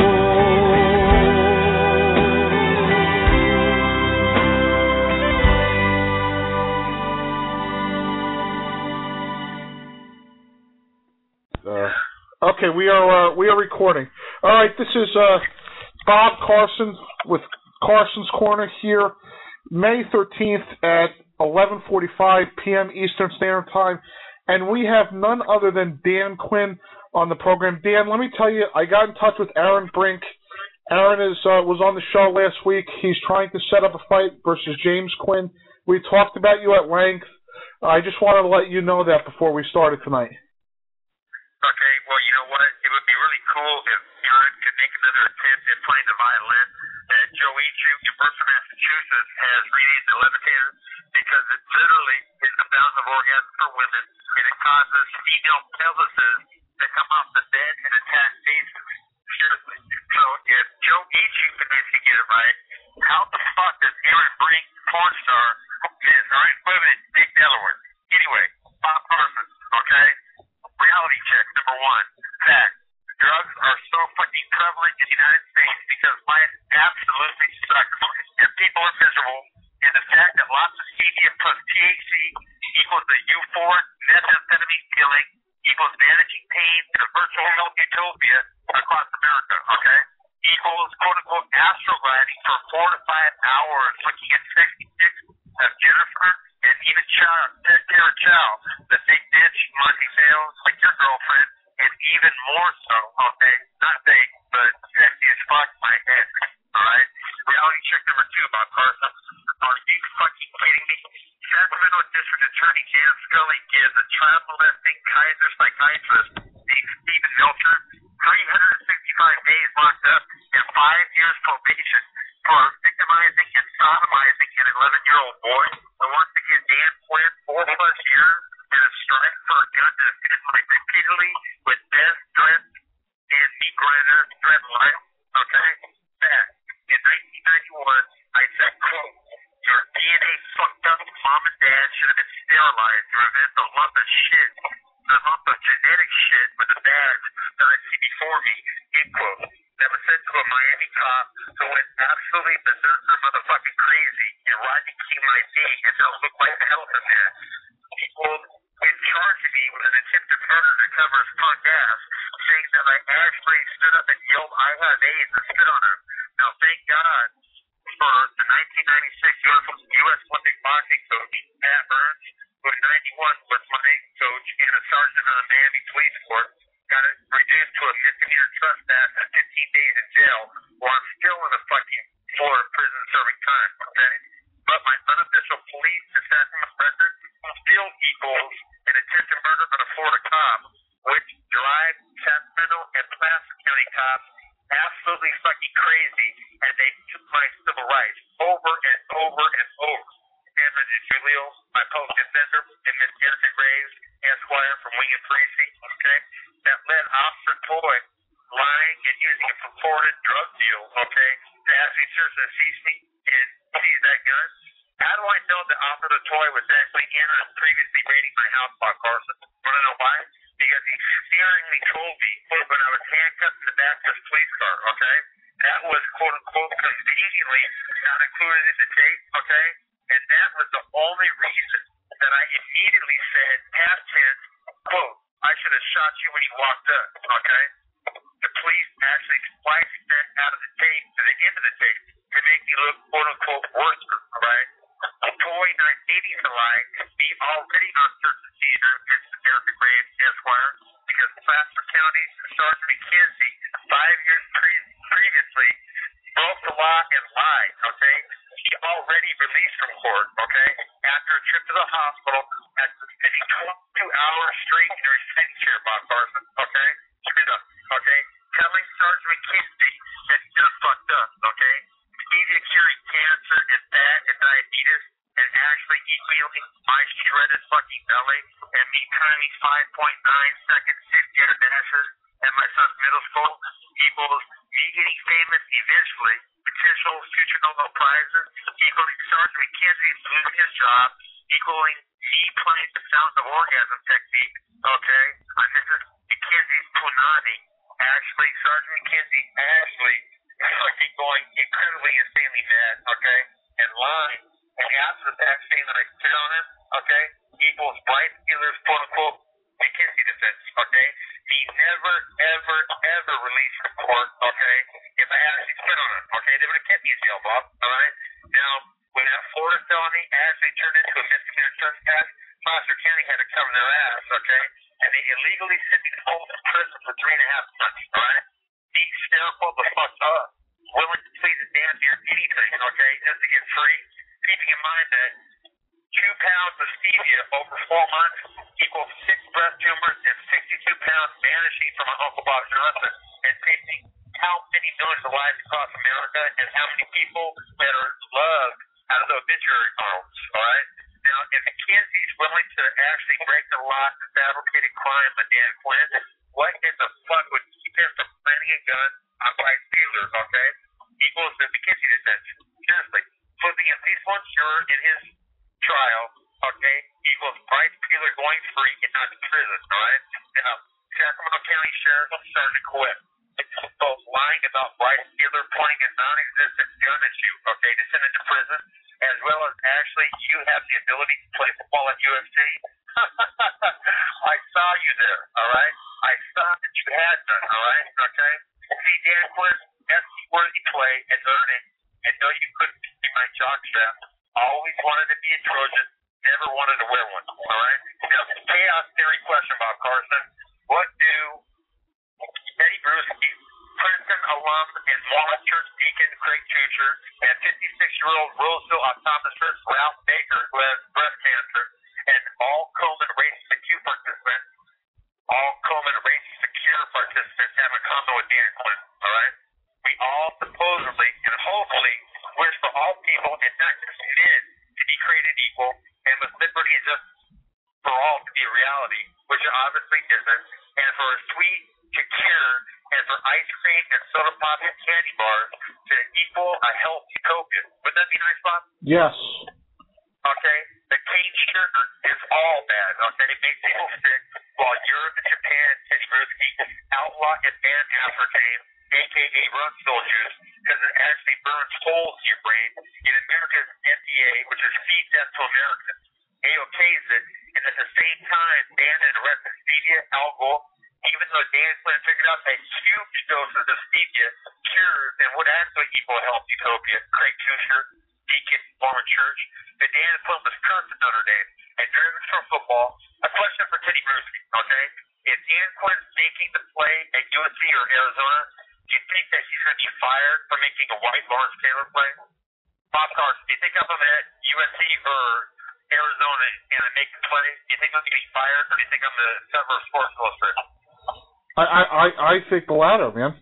Okay, we are recording. All right, this is Bob Carson with Carson's Corner here, May 13th at 11:45 p.m. Eastern Standard Time, and we have none other than Dan Quinn on the program. Dan, let me tell you, I got in touch with Aaron Brink. Aaron was on the show last week. He's trying to set up a fight versus James Quinn. We talked about you at length. I just wanted to let you know that before we started tonight. Okay, well, you know what? It would be really cool if Aaron could make another attempt at playing the violin that Joe Ichu in Berkshire, Massachusetts has reading the Levitator, because it literally is the bounds of orgasm for women, and it causes female pelvises to come off the bed and attack faces. Seriously. So if Joe Ichu can basically get it right, how the fuck does Aaron Brink, porn star, is? All right, wait a minute, Dick Delaware. Anyway, Bob Carson, okay? Reality check, number one. Fact. Drugs are so fucking prevalent in the United States because life absolutely sucks. And people are miserable. And the fact that lots of stevia plus THC equals the euphoric methamphetamine feeling equals managing pain in a virtual health utopia across America, okay? Equals, quote-unquote, astrogliding for 4 to 5 hours looking at sexy pics of Jennifer and even Tara Chow, the big bitch, Monty Sales, like your girlfriend, and even more so, okay, not big, but sexy as fuck, my head, alright? Reality check number 2, Bob Carson. Are you fucking kidding me? Sacramento District Attorney Jan Scully gives a child molesting Kaiser psychiatrist named Stephen Melcher 365 days locked up and 5 years probation for victimizing and sodomizing an 11-year-old boy who wants to give Dan Quinn 4+ years and a strike for a gun to defend Mike repeatedly with death threats and meat grinder threat life. Okay? That. In 1991, I said, quote, your DNA fucked up. Mom and dad should have been sterilized to prevent the lump of shit, the lump of genetic shit with a badge that I see before me, end quote. That was sent to a Miami cop who went absolutely berserker motherfucking crazy and Rodney King my knee and don't look like the elephant man. People in charge of me with an attempted murder to cover his punk ass, saying that I actually stood up and yelled I have AIDS and spit on him. Now thank God for the 1996 U.S. Olympic boxing coach, Pat Burns, who in 91 was my coach and a sergeant on the Miami Police Force, got it reduced to a misdemeanor trespass and 15 days in jail, while I'm still in a fucking Florida prison serving time, okay? But my unofficial police assessment record still equals an attempted murder on a Florida cop, which drives Sacramento and Placer County cops absolutely fucking crazy, and they took my civil rights over and over and over. San Julio, my public defender, and Miss Jennifer Graves, Esquire from Wing and Precinct, okay, that led Officer Toy lying and using a purported drug deal, okay, to actually search and seize me and seize that gun. How do I know that Officer Toy was actually in on previously raiding my house, Bob Carson? Want to know why? Because he sneeringly told me when I was handcuffed in the back of his police car, okay? That was, quote unquote, conveniently not included in the tape, okay? And that was the only reason that I immediately said, past tense, quote, I should have shot you when you walked up, okay? The police actually spliced that out of the tape to the end of the tape to make me look, quote unquote, worse, all right? Toy not needing to lie, be already on search and seizure against American Graves, Esquire, because Placer County Sergeant McKenzie, 5 years previously, broke the law and lied, okay? He already released from court, okay, after a trip to the hospital after sitting 22 hours straight in her sitting chair, Bob Carson, okay? Straight up, okay? Telling Sergeant McKenzie that he just fucked up, okay? Stevia curing cancer and fat and diabetes, and actually emailing my shredded fucking belly and me timing 5.9 seconds 6 dashes at my son's middle school equals me getting famous eventually, potential future Nobel Prizes, equaling Sergeant McKenzie losing his job, equaling me playing the sound of orgasm technique, okay, on Mrs. McKenzie's punani. Actually, Sergeant McKenzie actually fucking going incredibly insanely mad, okay, and lying. And after the fact saying that I spit on him, okay, equals Bryce Steeler's quote unquote McKenzie defense, okay? He never, ever, ever released from court, okay, if I actually spit on him, okay? They would have kept me in jail, Bob, alright? Now, when that Florida felony actually turned into a misdemeanor trespass, Placer County had to cover their ass, okay? And they illegally sent me to home prison for 3.5 months, alright? Be hysterical the fuck up, willing to plead the damn near anything, okay, just to get free. Keeping in mind that 2 pounds of stevia over 4 months equals 6 breast tumors and 62 pounds vanishing from my Uncle Bob Johnson, and saving how many millions of lives across America and how many people that are loved out of the obituary columns, all right? Now, if McKenzie's willing to actually break the law to fabricated crime on Dan Quinn, what in the fuck would keep him from planting a gun on Bryce Steeler, okay? Equals the McKenzie defense. Seriously. Flipping at least one juror in his trial, okay, equals Bryce Peeler going free and not to prison, alright? Now, Sacramento County Sheriff Sergeant quit. It's both lying about Bryce Peeler pointing a non-existent gun at you, okay, to send into prison, as well as actually you have the ability to play football at UFC. I saw you there, alright? I saw that you had none, alright? Okay? See, Dan Quinn, that's worthy play and learning, and know you couldn't be my jockstrap. Always wanted to be a Trojan, never wanted to wear one, alright? Now, chaos theory question about Carson. What do Eddie Bruschi, Princeton alum and Walnut Church deacon Craig Tucher, and 56-year-old Roseville optometrist Ralph Baker, who has breast cancer, and all Coleman Race Secure participants, have in common with Dan Quinn, alright? We all supposedly and hopefully wish for all people and not just men to be created equal and with liberty and justice for all to be a reality, which it obviously isn't, and for a sweet to cure, and for ice cream and soda pop and candy bars to equal a health utopia. Would that be nice, Bob? Yes. Okay? The cane sugar is all bad, okay? It makes people sick, while Europe and Japan take risky outlaw and ban aspartame, a.k.a. run-still juice, because it actually burns holes in your brain. In America's FDA, which is feed death to Americans, AOKs it, and at the same time ban and arrest stevia, alcohol, even though Dan Quinn figured out that huge doses of stevia cures and would actually equal health utopia. Craig Tucher, deacon, former church, that Dan Quinn was cursed at Notre Dame and driven from football. A question for Teddy Bruschi, okay? If Dan Quinn's making the play at USC or Arizona, do you think that he's going to be fired for making a white Lawrence Taylor play? Bob Carson, do you think if I'm at USC or Arizona and I make the play, do you think I'm going to be fired, or do you think I'm the cover of Sports Illustrated? I think the latter, man.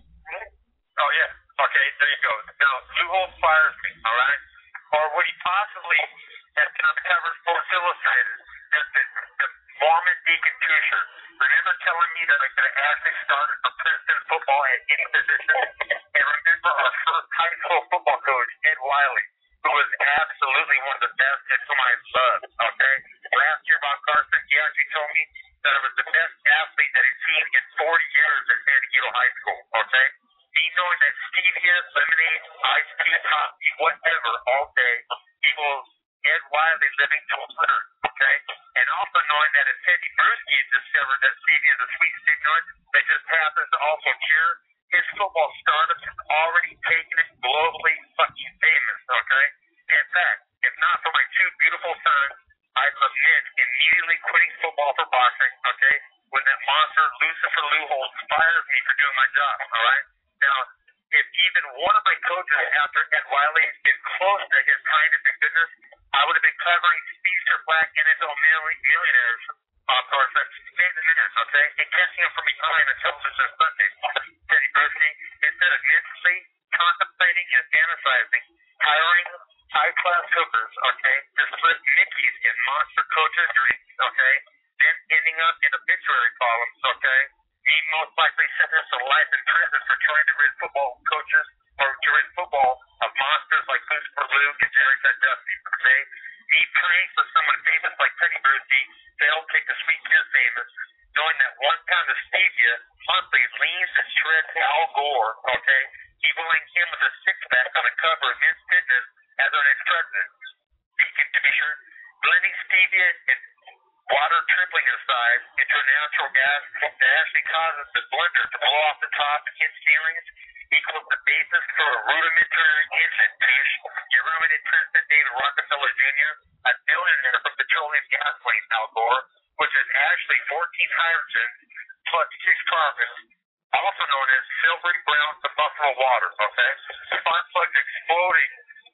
Oh, yeah. Okay, there you go. Now, Lou fires me, all right? Or would he possibly have been on the cover of Sports Illustrated as the Mormon Deacon Tusher? Remember telling me that I could have actually started for Princeton football at any position? And remember our first high school football coach, Ed Wiley, who was absolutely one of the best and whom I loved, okay? Last year, Bob Carson, he actually told me that I was the best athlete that he'd seen in 40 years at San Diego High School, okay? Me knowing that stevia, lemonade, iced tea, coffee, whatever, all day equals Ed Wiley living to 100, okay? And also knowing that if Teddy Bruschi discovered that stevia is a sweet stimulant that just happens to also cure, his football startups have already taken it globally fucking famous, okay? In fact, if not for my two beautiful sons, I'd lament immediately quitting football for boxing, okay? When that monster Lucifer Lou fires me for doing my job, all right? Now, if even one of my coaches after Ed Wiley had been close to his kindness and goodness, I would have been covering speedster black NFL millionaires, of course, that's in the minutes, okay? And catching them from behind on television Sunday, Teddy Bruschi, instead of mentally contemplating and fantasizing, hiring high-class hookers, okay, to slip Mickeys in monster coaches' drinks, okay, then ending up in obituary columns, okay? Me most likely sentenced to life in prison for trying to rid football coaches or to rid football of monsters like Lucifer Lou and Jerry Sandusky, okay? Me praying for someone famous like Teddy Bruschi to help take the sweet kid famous, knowing that 1 pound of stevia monthly leans and shreds Al Gore, okay? Equaling him with a six-pack on the cover of Men's Fitness as our next president. Deacon Tusher, blending stevia and water tripling in size into a natural gas that actually causes the blender to blow off the top and hit ceilings equals the basis for a rudimentary engine push. Your roommate at Princeton, David Rockefeller Jr., a billionaire from petroleum gasoline, Al Gore, which is actually 14 hydrogens plus 6 carbons, also known as silvery brown to buffalo water, okay? Spark plugs exploding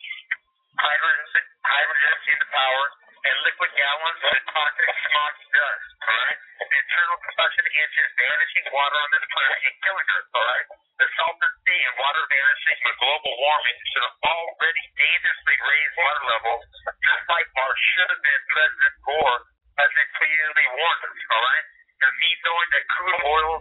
hydrogens into power, and liquid gallons of toxic smog dust, alright? Internal combustion engines vanishing water on the planet and killing us, alright? The salted sea and water vanishing with global warming should have already dangerously raised water levels, just like Marsh should have been President Gore has repeatedly warned us, alright? And me knowing that crude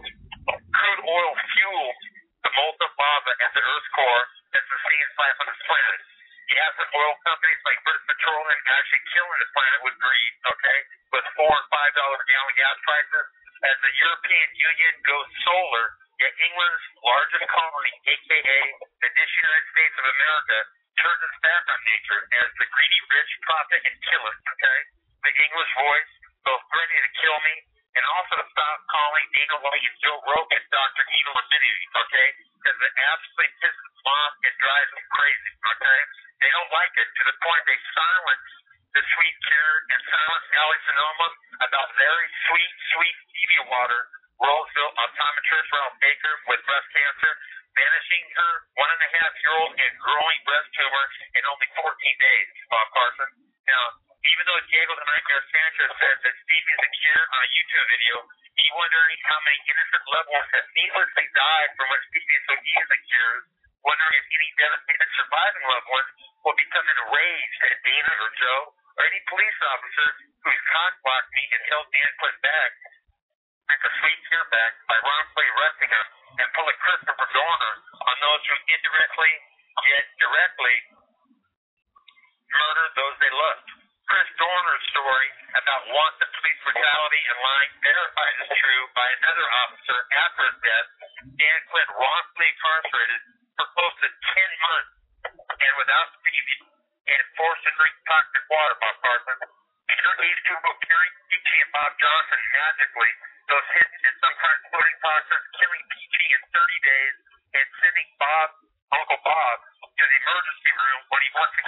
oil fuels the molten lava at the Earth's core that sustains life on this planet. Gas and oil companies like British Petroleum actually killing the planet with greed, okay? With $4 and $5 a gallon gas prices. As the European Union goes solar, yet England's largest colony, a.k.a. the United States of America, turns its back on nature as the greedy rich profit and kill it, okay? The English voice, both threatening to kill me and also to stop calling Dana White and Joe Rogan Dr. Evil Infinity, okay? Because it absolutely pisses them off and drives them crazy, okay? They don't like it to the point they silence the sweet cure and silence Alex Sonoma about very sweet stevia water. Roseville optometrist Ralph Baker with breast cancer, vanishing her 1.5-year-old and growing breast tumor in only 14 days, Bob Carson. Now, even though Diego the Nightmare Sanchez says that stevia is a cure on a YouTube video, he wondering how many innocent loved ones have needlessly died from what stevia so easily cures, wondering if any devastated surviving loved ones will become enraged at Dana or Joe or any police officer who's cock-blocked me and held Dan Quinn back, bring a sweet cure back by wrongfully arresting him and pull a Christopher Dorner on those who indirectly yet directly murdered those they loved. Chris Dorner's story about wanton police brutality and lying verified as true by another officer after his death. Dan Quinn wrongfully incarcerated for close to 10 months and without stevia and forced to drink toxic water, Bob Carson. These two were curing Peachy and Bob Johnson magically, those hidden and sometimes floating toxins, killing Peachy in 30 days and sending Uncle Bob, to the emergency room when he once again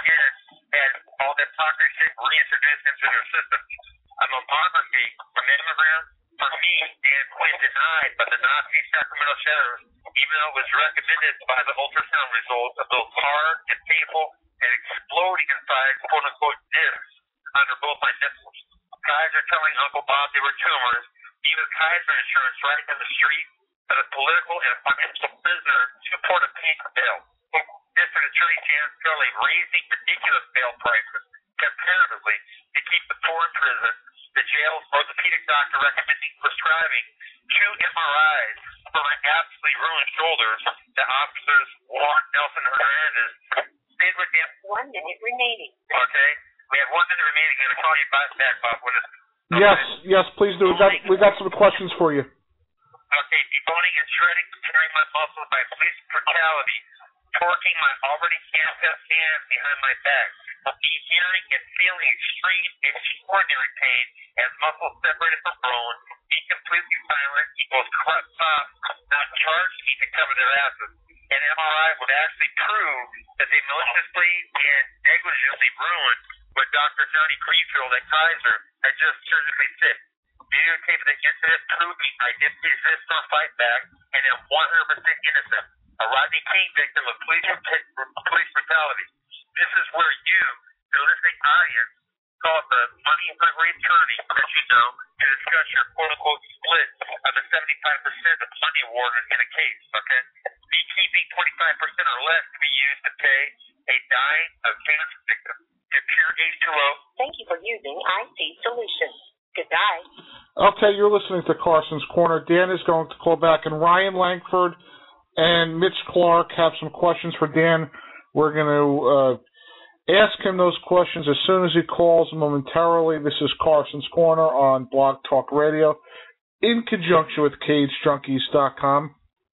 had all that toxic shit reintroduced into their system. A mammography, a mammogram, for me, Dan Quinn denied by the Nazi Sacramento sheriff, even though it was recommended by the ultrasound results of those hard and painful and exploding inside quote-unquote discs under both my nipples. Kaiser telling Uncle Bob they were tumors, even Kaiser Insurance right down the street, but a political and financial prisoner to port of pain bail. District Attorney Jan Scully raising ridiculous bail prices comparatively to keep the poor in prison. The jail's orthopedic doctor recommending prescribing 2 MRIs for my absolutely ruined shoulders. The officers warned Nelson Hernandez. Stayed with him. 1 minute remaining. Okay. We have 1 minute remaining. I'm going to call you back, Bob. When it's, Yes, please do. We got some questions for you. Okay, deboning and shredding, tearing my muscles by police brutality, torquing my already handcuffed hands behind my back, hearing and feeling extraordinary pain as muscles separated from bone, being completely silent equals corrupt cops not charged me to cover their asses. An MRI would actually prove that they maliciously and negligently ruined what Dr. Johnny Greenfield at Kaiser had just surgically fixed. Videotape of the incident proving I didn't resist or fight back and am 100% innocent. A Rodney King victim of police brutality. This is where you, the listening audience, call the money hungry attorney, as you know, to discuss your quote-unquote split of the 75% of money awarded in a case, okay? Be keeping 25% or less to be used to pay a dying of cancer victim. To Pure H2O. Thank you for using IC Solutions. Goodbye. Okay, you're listening to Carson's Corner. Dan is going to call back, and Ryan Langford and Mitch Clark have some questions for Dan. We're going to ask him those questions as soon as he calls momentarily. This is Carson's Corner on Blog Talk Radio in conjunction with CageJunkies.com.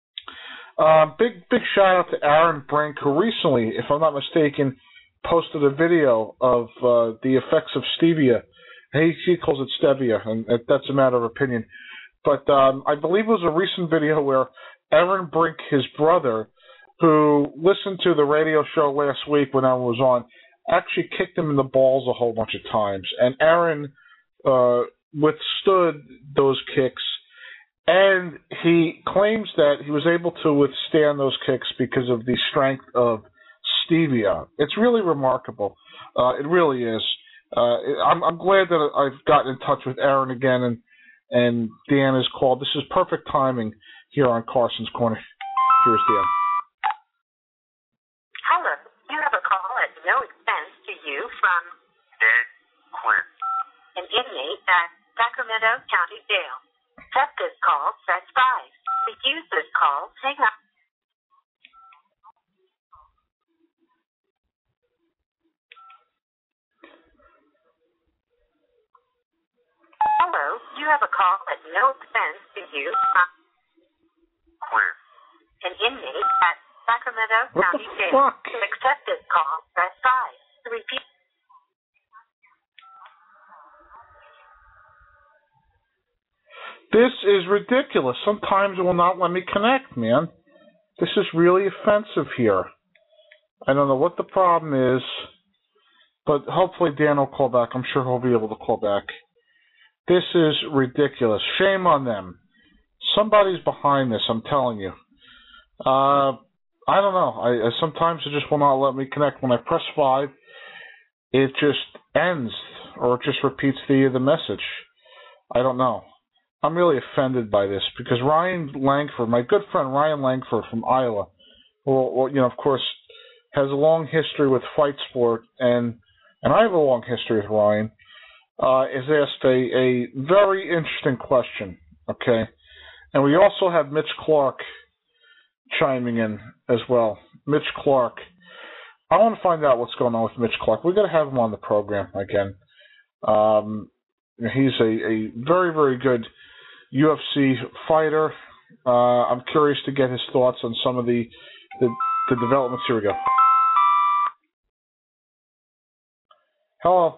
Big shout out to Aaron Brink, who recently, if I'm not mistaken, posted a video of the effects of stevia. He calls it stevia, and that's a matter of opinion. But I believe it was a recent video where Aaron Brink, his brother, who listened to the radio show last week when I was on, actually kicked him in the balls a whole bunch of times. And Aaron withstood those kicks, and he claims that he was able to withstand those kicks because of the strength of stevia. It's really remarkable. It really is. I'm glad that I've gotten in touch with Aaron again, and Dan has called. This is perfect timing here on Carson's Corner. Here's Dan. Hello. You have a call at no expense to you from Dan Quinn. an inmate at Sacramento County Jail. Accept this call, press 5. Refuse this call, hang up. Hello, you have a call at no expense to you from Quinn. an inmate at Sacramento What County the Jail. fuck? To accept this call, press 5. To repeat. This is ridiculous. Sometimes it will not let me connect, man. This is really offensive here. I don't know what the problem is, but hopefully Dan will call back. I'm sure he'll be able to call back. This is ridiculous. Shame on them. Somebody's behind this, I'm telling you. I don't know. I sometimes it just will not let me connect. When I press 5, it just ends, or it just repeats the message. I don't know. I'm really offended by this because Ryan Langford, my good friend Ryan Langford from Iowa, well, you know, of course, has a long history with fight sport, and I have a long history with Ryan, has asked a very interesting question, okay? And we also have Mitch Clark chiming in as well. Mitch Clark. I want to find out what's going on with Mitch Clark. We're going to have him on the program again. He's a very, very good UFC fighter. I'm curious to get his thoughts on some of the developments. Here we go. Hello.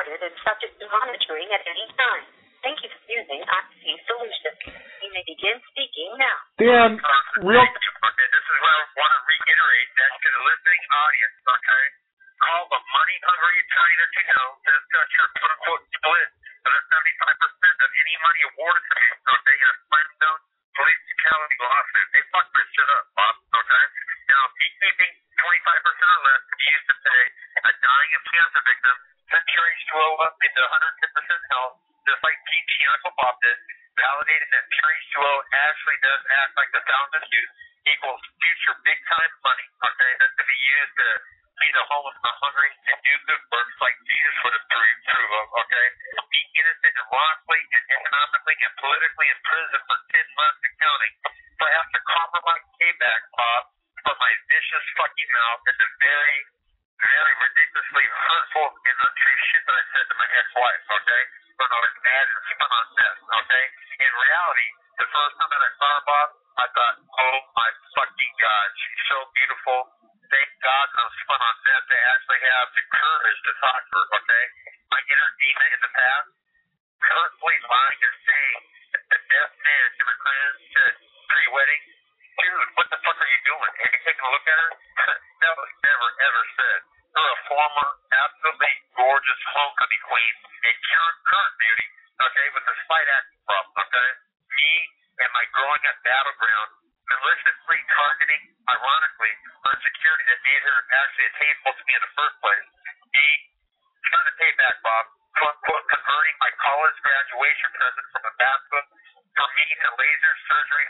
recorded and subject to monitoring at any time. Thank you for using IC Solutions. You may begin speaking now. Dan, real... Okay, this is where I want to reiterate that to the listening audience, okay? Call the money-hungry Italian Latino to discuss your quote-unquote split of the 75% of any money awarded to you, okay, in a Flintstone police brutality lawsuit. They fucked this shit up, Bob, okay? Now, beekeeping 25% or less to be used to pay a dying of cancer victim, sent your H2O up into 110% health, just like PT and Uncle Bob did, validating that pure H2O actually does act like the thousand use equals future big-time money, okay, that's to be used to feed the homeless and the hungry and do good works like Jesus would approve of, okay? Be innocent and wrongfully and economically and politically in prison for 10 months and counting. So I have to compromise payback, Bob, for my vicious fucking mouth and the very, very ridiculously hurtful and untrue shit that I said to my ex-wife, okay? When I was mad and spun on meth, okay? In reality, the first time that I saw her, Bob, I thought, oh my fucking God, she's so beautiful. Thank God I was spun on meth to actually have the courage to talk to her, okay? My inner demon in the past, hurtfully lying and saying that the deaf man, Jim McCran, said pre-wedding, dude, what the fuck are you doing? Have you taken a look at her? That was never, ever said. You're a former, absolutely gorgeous homecoming queen, a current beauty, okay, with a slight acting problem, okay? Me and my growing up battleground, maliciously targeting, ironically, her security that made her actually attainable to me in the first place. Me trying to pay back, Bob, quote-unquote, converting my college graduation present from a bathroom for me to laser surgery.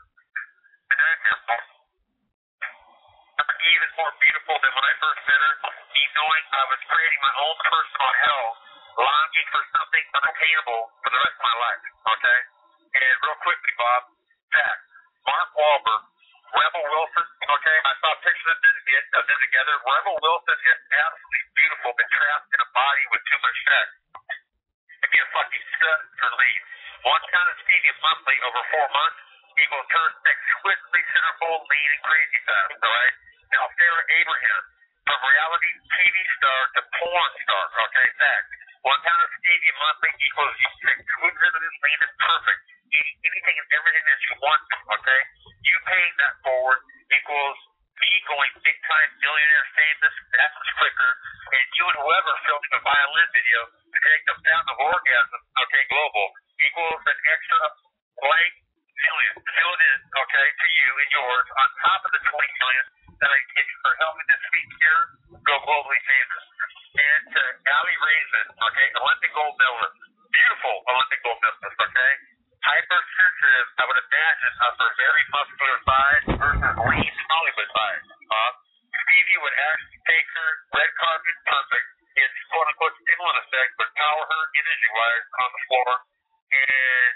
Even more beautiful than when I first met her, me knowing I was creating my own personal hell, longing for something unattainable for the rest of my life, okay? And real quickly, Bob, fact, Mark Wahlberg, Rebel Wilson, okay, I saw pictures of them together. Rebel Wilson is absolutely beautiful, but trapped in a body with too much sex. To be a fucking stud for lead. One count of Stevie monthly over 4 months equals her exquisitely centerfold, lean, and crazy fast, alright? Now, Sarah Abraham, from reality TV star to porn star, okay, fact. 1 pound of Stevie monthly equals you exquisitely lean and perfect, eating anything and everything that you want to, okay? You paying that forward equals me going big-time millionaire famous, that was quicker, and you and whoever filming a violin video to take the pound of orgasm, okay, global, equals an extra blank million filled in, okay, to you and yours on top of the 20 million that I give you for helping this sweet cure go globally famous. And to Allie Raisman, okay, Olympic gold medalist, beautiful Olympic gold medalist, okay, hypersensitive, I would imagine, of her very muscular thighs versus lean Hollywood thighs. Stevie would actually take her red carpet perfect, its quote-unquote stimulant effect would power her energy-wise on the floor, and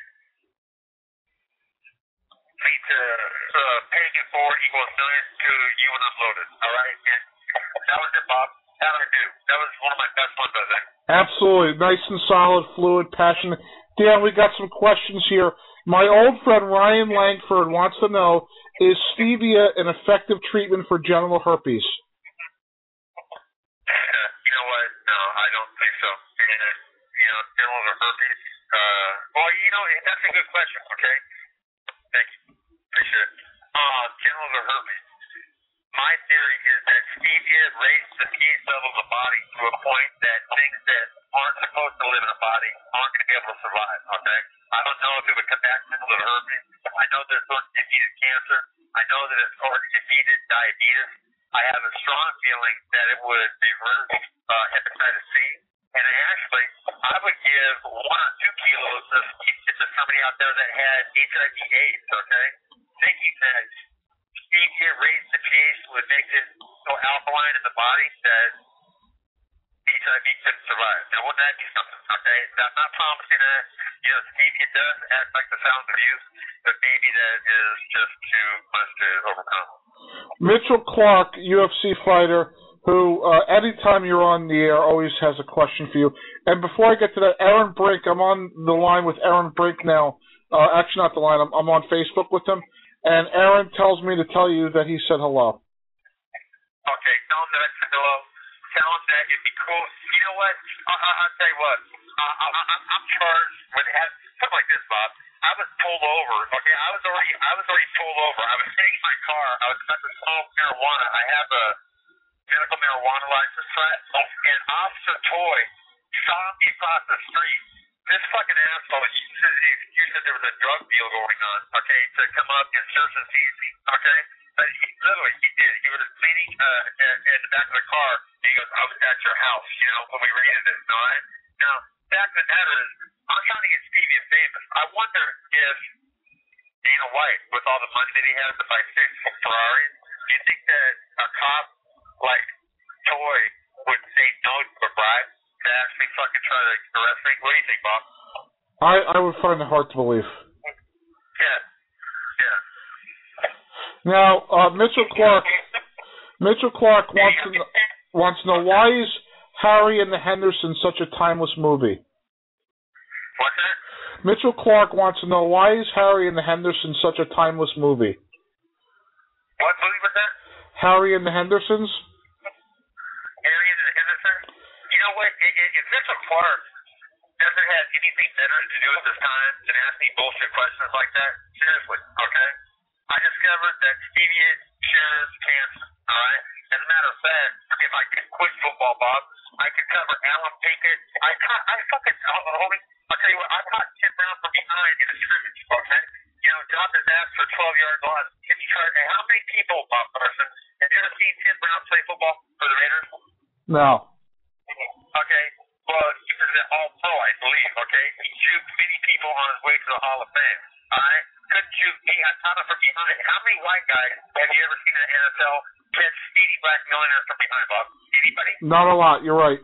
lead to paying it forward equals millions to you and unloaded, all right? And that was it, Bob. How did I do? That was one of my best ones, I think. Absolutely. Nice and solid, fluid, passionate. Dan, we got some questions here. My old friend Ryan Langford wants to know, is stevia an effective treatment for genital herpes? You know what? No, I don't think so. And, genital herpes, that's a good question, okay? Thank you. Appreciate it. Genital herpes. My theory is that stevia raises the pH level of the body to a point that things that aren't supposed to live in a body aren't going to be able to survive, okay? I don't know if it would combat genital herpes. I know that it's already defeated cancer. I know that it's already defeated diabetes. I have a strong feeling that it would reverse hepatitis C. And I would give 1 or 2 kilos of stevia to somebody out there that had HIV/AIDS, okay? Thinking that stevia raised the pH would make it so alkaline in the body that HIV couldn't survive. Now, wouldn't that be something, okay? Now, I'm not promising that, stevia does act like the sound of youth, but maybe that is just too much to overcome. Mitchell Clark, UFC fighter, who anytime you're on the air always has a question for you. And before I get to that, Aaron Brink, I'm on the line with Aaron Brink now. Actually, not the line. I'm on Facebook with him. And Aaron tells me to tell you that he said hello. Okay, tell him that I said hello. Tell him that it'd be cool. You know what? I'll tell you what. I'm charged with something like this, Bob. I was pulled over. Okay, I was already pulled over. I was taking my car. I was about to smoke marijuana. I have a medical marijuana license, right? And Officer Toy saw me across the street. This fucking asshole used that there was a drug deal going on, okay, to come up and search and seize me, okay? But he did. He was leaning in the back of the car, and he goes, I was at your house, when we raided it, all right? Now, fact of the matter is, I'm trying to get Stevie famous. I wonder if Dana White, with all the money that he has to buy 6 Ferraris, do you think that a cop like Toy would say no to a bribe to actually fucking try to arrest me? What do you think, Bob? I would find it hard to believe. Yeah. Now, Mitchell Clark wants to know, why is Harry and the Hendersons such a timeless movie? What's that? Mitchell Clark wants to know, why is Harry and the Hendersons such a timeless movie? What movie was that? Harry and the Hendersons? Harry and the Hendersons? You know what? If Mitchell Clark doesn't have anything better to do with his time than ask me bullshit questions like that, seriously, okay? I discovered that stevia cures cancer, all right? As a matter of fact, if I could quit football, Bob, I could cover Alan Pinkett. I'll tell you what, I caught Tim Brown from behind in a scrimmage, okay? Dropped his ass for 12 yards loss. How many people, Bob Carson, have you ever seen Tim Brown play football for the Raiders? No. Okay, well, he was an all-pro, I believe, okay? He juked many people on his way to the Hall of Fame, all right? Couldn't juke me. I caught him from behind. How many white guys have you ever seen in the NFL catch speedy black millionaires from behind, Bob? Anybody? Not a lot, you're right.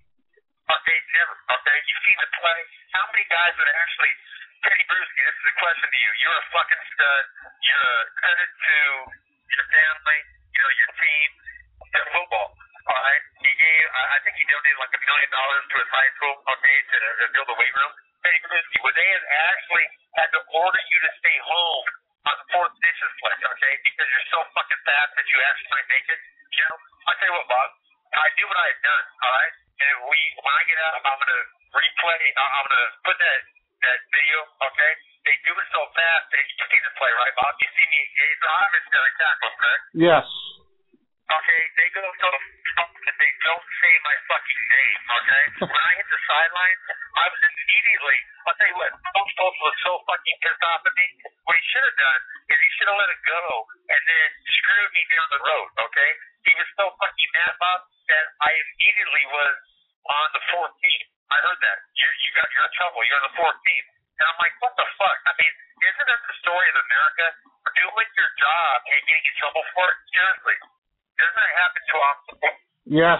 Okay, never. Okay, you've seen the play. How many guys would actually, Teddy Bruschi, this is a question to you. You're a fucking stud. You're a credit to your family, your team, your football. All right? I think he donated like $1 million to his high school, okay, to build a weight room. Teddy Bruschi, would they have actually had to order you to stay home on the 4th dishes play, okay, because you're so fucking fast that you actually might make it? I'll tell you what, Bob, I knew what I had done, all right? And when I get out, I'm going to replay, I'm going to put that video, okay? They do it so fast that you see the play, right, Bob? You see me, it's obviously going to tackle, correct? Yes. Okay, they go so that they don't say my fucking name, okay? When I hit the sideline, I was immediately, I'll tell you what, Coach Fultz was so fucking pissed off at me. What he should have done is he should have let it go and then screwed me down the road, okay? He was so fucking mad, Bob, that I immediately was on the 4th team. I heard that. You're in trouble. You're on the 4th team. And I'm like, what the fuck? I mean, isn't that the story of America? Doing your job and getting in trouble for it? Seriously. Doesn't that happen too often? Yes.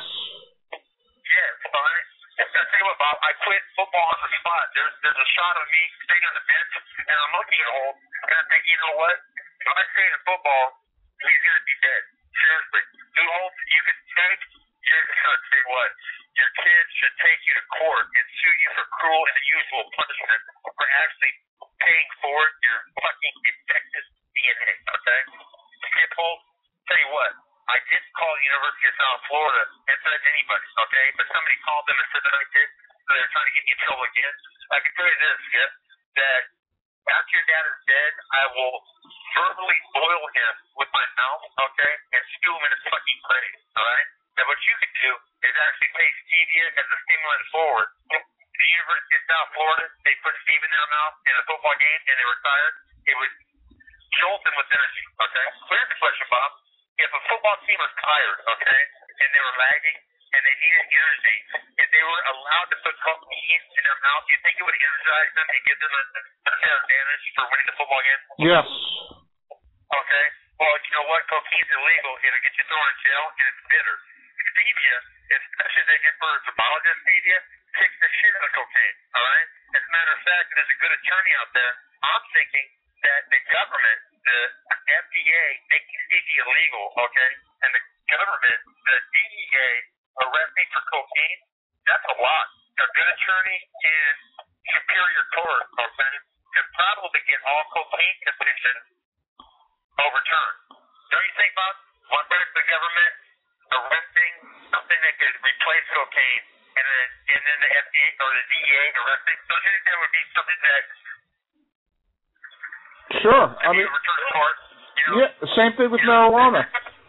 Yeah, fine. I'll tell you what, Bob, I quit football on the spot. There's a shot of me sitting on the bench, and I'm looking at Holt, and I'm thinking, you know what? If I stay in football, he's going to be dead. Seriously. New Holt, you can take, I'll tell you what, your kids should take you to court and sue you for cruel and unusual punishment for actually paying for your fucking infected DNA, okay? Skip Holt, tell you what, I didn't call the University of South Florida and threaten anybody, okay? But somebody called them and said that I did, so they're trying to get me in trouble again. I can tell you this, Skip, that after your dad is dead, I will verbally boil him with my mouth, okay, and stew him in his fucking grave, all right? Now, what you can do is actually take stevia as a stimulant forward. The University of South Florida, they put stevia in their mouth in a football game, and they retired. It would jolt them with energy, okay? So here's the question, Bob. If a football team was tired, okay, and they were lagging, and they needed energy, if they were allowed to put cocaine in their mouth, do you think it would energize them and give them a advantage for winning the football game? Yes. Okay. Well, you know what? Cocaine's illegal. It'll get you thrown in jail, and it's bitter. Stevia, especially the Emperor's Herbologist stevia, kicks the shit out of cocaine, all right? As a matter of fact, there's a good attorney out there. I'm thinking that the government, the FDA, making stevia illegal, okay, and the government, the DEA, arresting for cocaine, that's a lot. A good attorney in superior court, okay, could probably get all cocaine convictions overturned. Don't you think, Bob? One better the government arresting something that could replace cocaine and then and then the FDA or the DEA arresting. Don't you think that would be something that? Sure. I mean, return to court. Yeah. Same thing with marijuana.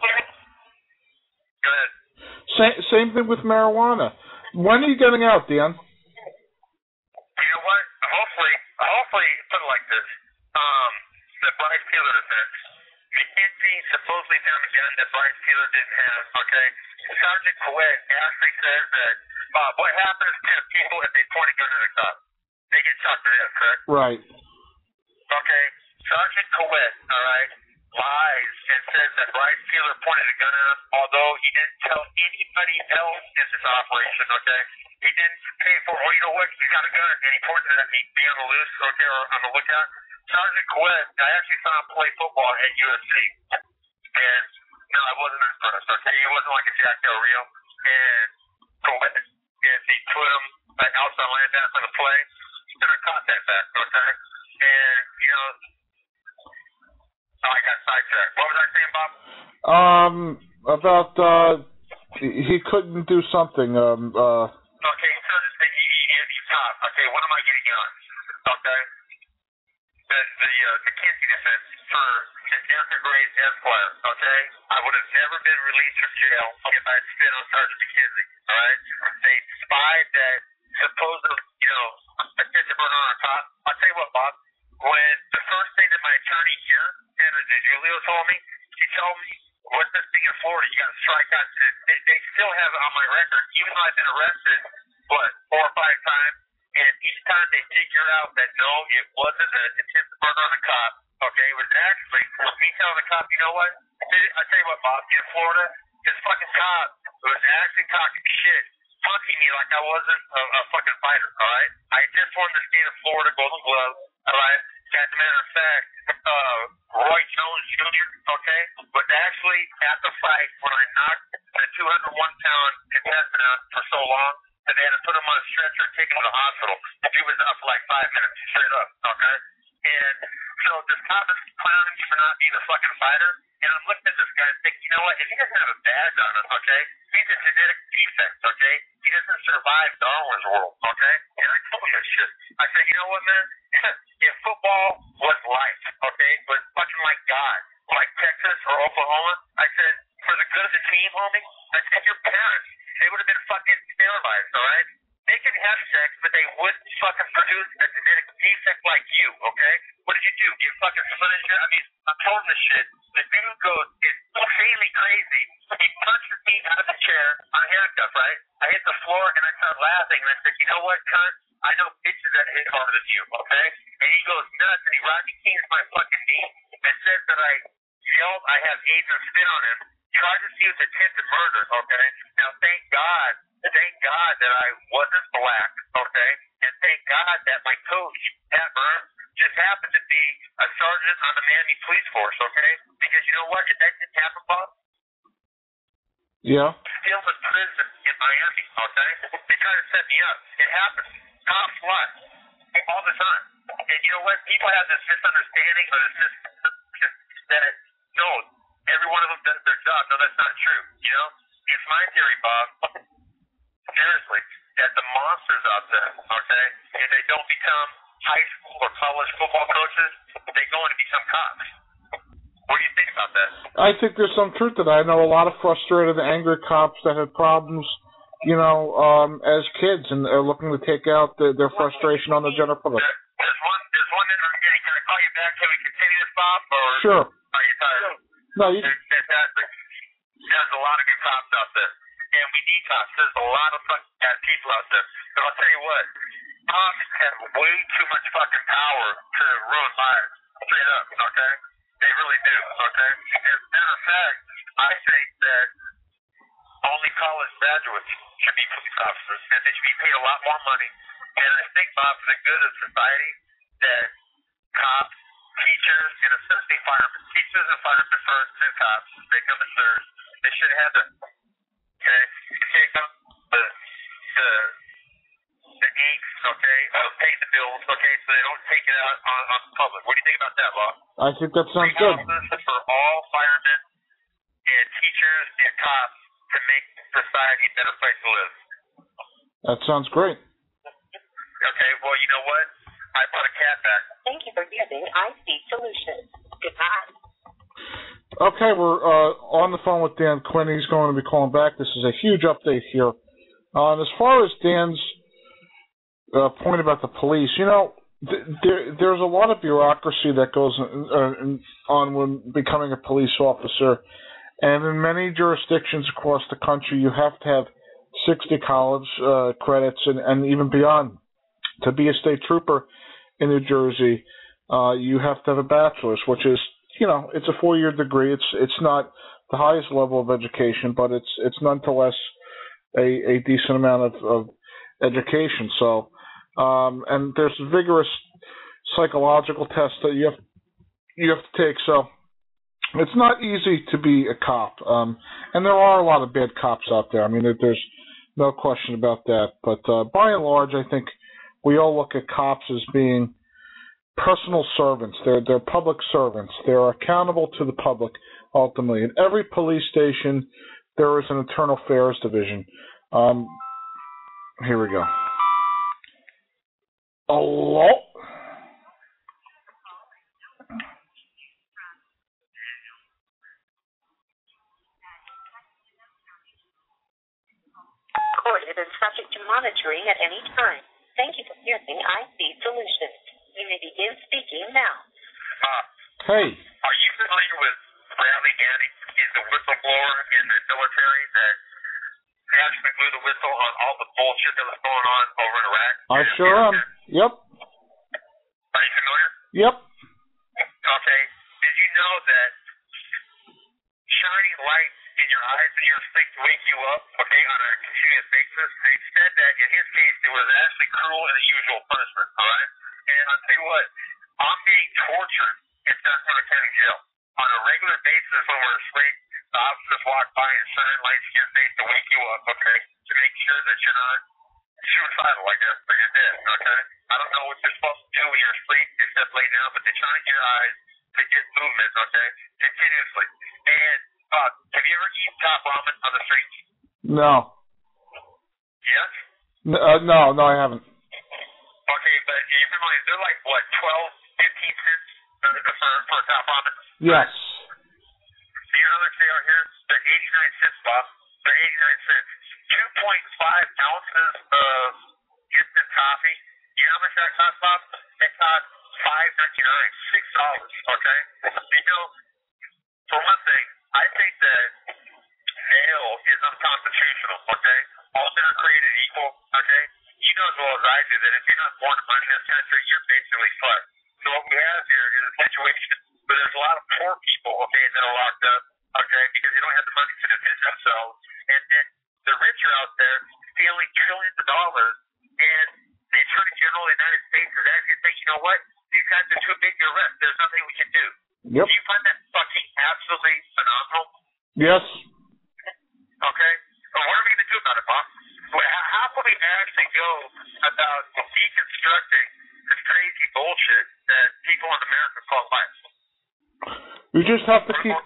Go ahead. Same thing with marijuana. When are you getting out, Dion? You know what? Hopefully, put it like this. The Bryce Taylor defense. McKenzie supposedly found a gun that Bryce Taylor didn't have, okay? Sergeant Collette actually says that what happens to people if they point a gun at a cop? They get shot to death, correct? Right. Okay. Sergeant Collette, all right, lies and says that Bryce Taylor pointed a gun at him, although he didn't tell anybody else in this operation, okay? He didn't pay for, you know what, he's got a gun, and he pointed it at me, be on the loose, okay, or on the lookout. Sergeant Collette, I actually saw him play football at UFC, and no, I wasn't impressed, okay? He wasn't like a Jack Del Rio, and Collette, if he put him outside linebacker on the play, he's going to caught that back, okay? And, you know, I got sidetracked. What was I saying, Bob? About, he couldn't do something, Okay, so he's top. Okay, what am I getting on? Okay. The McKenzie defense for Erica Grace Esquire, okay? I would have never been released from jail if I had spit on Sergeant McKenzie, all right? They spied that supposed, you know, attention burner on top. I'll tell you what, Bob, when the first thing that my attorney here, Sandra DiGiulio, told me, she told me, what's this thing in Florida? You got to strike out. They still have it on my record, even though I've been arrested, 4 or 5 times, and each time they figure out that no, it wasn't an intensive murder on a cop, okay, it was actually me telling the cop, you know what, I tell you what, Bob, in Florida, this fucking cop was actually talking shit, punking me like I wasn't a fucking fighter, all right? I just won the state of Florida Golden Glove, all right? As a matter of fact, Roy Jones Jr., okay, was actually at the fight when I knocked the 201-pound contestant out for so long that they had to put him on a stretcher and take him to the hospital. He was up for like 5 minutes, straight up, okay? And so this cop is clowning me for not being a fucking fighter, and I'm looking at this guy and thinking, you know what, if he doesn't have a badge on him, okay, he's a genetic defect, okay? He doesn't survive Darwin's world, okay? And I told him that shit. I said, you know what, man? If football was life, okay, was fucking like God, like Texas or Oklahoma, I said, for the good of the team, homie, I said, your parents, they would have been fucking sterilized, all right? They could have sex, but they wouldn't fucking produce a genetic defect like you, okay? What did you do? You fucking split his shit? I mean, I'm told him this shit. The dude goes insanely crazy. He punches me out of the chair on a handcuff, right? I hit the floor, and I start laughing, and I said, you know what, cunt? I know bitches that hit harder than you, okay? And he goes nuts, and he Rodney King's my fucking knee and says that I yelled I have AIDS and spit on him. Charges he was attempted murder, okay? Now, thank God that I wasn't black, okay? And thank God that my coach, Pat Burns, just happened to be a sergeant on the Miami Police Force, okay? Because you know what? If that didn't happen, Bob, yeah, still in prison in Miami, okay? They tried to set me up. It happens. Cops lie all the time. And you know what? People have this misunderstanding or this misconception that, no, every one of them does their job. No, that's not true. You know? It's my theory, Bob, seriously, that the monsters out there, okay, if they don't become high school or college football coaches, they go on to become cops. What do you think about that? I think there's some truth to that. I know a lot of frustrated, angry cops that had problems, you know, as kids, and are looking to take out their frustration on the general public. There's one that I'm getting. Can I call you back? Can we continue this, Bob? Or sure. Are you tired? No, you. Fantastic. There's a lot of good cops out there, and we need cops. There's a lot of fucking bad people out there. But I'll tell you what, cops have way too much fucking power to ruin lives. Straight up, okay? They really do, okay? As a matter of fact, I think that only college graduates should be police officers, and they should be paid a lot more money. And I think, Bob, for the good of society, that cops, teachers, and especially firemen, teachers and firemen first, then cops, they come in third. They should have okay, take up the inks, okay, pay the bills, okay, so they don't take it out on the public. What do you think about that, Bob? I think that sounds good. For all firemen and teachers and cops to make society a better place to live. That sounds great. Okay, well, you know what? I brought a cat back. Thank you for using IC Solutions. Goodbye. Okay, we're on the phone with Dan Quinn. He's going to be calling back. This is a huge update here. And as far as Dan's point about the police, you know, there's a lot of bureaucracy that goes on when becoming a police officer. And in many jurisdictions across the country, you have to have 60 college credits and even beyond. To be a state trooper in New Jersey, you have to have a bachelor's, which is, you know, it's a 4-year degree. It's not the highest level of education, but it's nonetheless a decent amount of education. So, and there's vigorous psychological tests that you have to take. So, it's not easy to be a cop, and there are a lot of bad cops out there. I mean, there's no question about that. But by and large, I think we all look at cops as being personal servants. They're public servants. They're accountable to the public, ultimately. In every police station, there is an internal affairs division. Here we go. Hello? Recorded and subject to monitoring at any time. Thank you for using IC Solutions. You may begin speaking now. Hey. Are you familiar with Bradley Ganning? He's the whistleblower in the military that actually blew the whistle on all the bullshit that was going on over in Iraq. I sure am. Yep. Are you familiar? Yep. Okay. Did you know that shining lights in your eyes and your sleep to wake you up, okay, on a continuous basis? They said that in his case it was actually cruel and unusual punishment, all right? And I'll tell you what, I'm being tortured in Sacramento County Jail on a regular basis when we're asleep. The officers walk by and shine lights in your face to wake you up, okay, to make sure that you're not suicidal, I guess, but you're dead, okay? I don't know what you're supposed to do when you're asleep except lay down, but they shine your eyes to get movement, okay, continuously. And have you ever eaten top ramen on the street? No. Yes? No, I haven't. Okay, but you're familiar, they're like, what, 12, 15 cents for a top ramen? Yes. So you know how much they are here? They're 89 cents, Bob. They're 89 cents. 2.5 ounces of instant coffee. You know how much that costs, Bob? It costs $5.99, $6, okay? You know, for one thing, I think that bail is unconstitutional, okay? All men are created equal, okay? You know as well as I do that if you're not born in money in this country, you're basically fucked. So what we have here is a situation where there's a lot of poor people, okay, that are locked up, okay, because they don't have the money to defend themselves. And then the rich are out there stealing trillions of dollars, and the Attorney General of the United States is actually saying, you know what, these guys are too big to arrest. There's nothing we can do. Yep. Do you find that fucking absolutely phenomenal? Yes. Okay. Well, what are we going to do about it, Bob? How can we actually go about deconstructing this crazy bullshit that people in America call life? You just have to keep.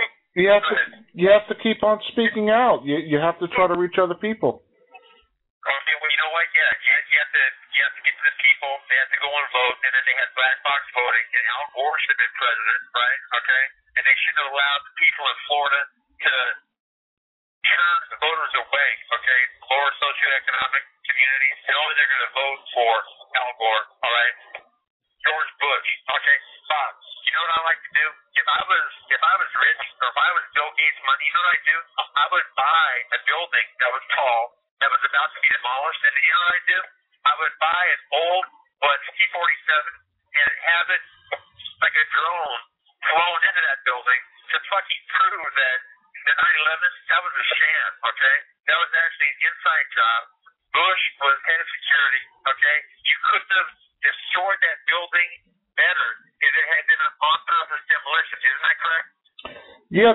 You have to keep on speaking out. You have to try to reach other people. Okay. Well, you know what? Yeah. You have to get to the people. They have to go and vote, and then they had black box voting. And Al Gore should have been president, right? Okay. And they shouldn't have allowed the people in Florida to turn the voters away, okay, lower socioeconomic communities. And only they're going to vote for Al Gore, all right? George Bush, okay? Bob, you know what I like to do? If I was rich, or if I was Bill Gates' money, you know what I'd do? I would buy a building that was tall, that was about to be demolished, and you know what I'd do? I would buy an old, C-47, and have it like a drone flown into that building to fucking prove that the 9/11, that was a sham, okay? That was actually an inside job. Bush was head of security, okay? You couldn't have destroyed that building better if it had been an on-purpose demolition. Isn't that correct? Yeah,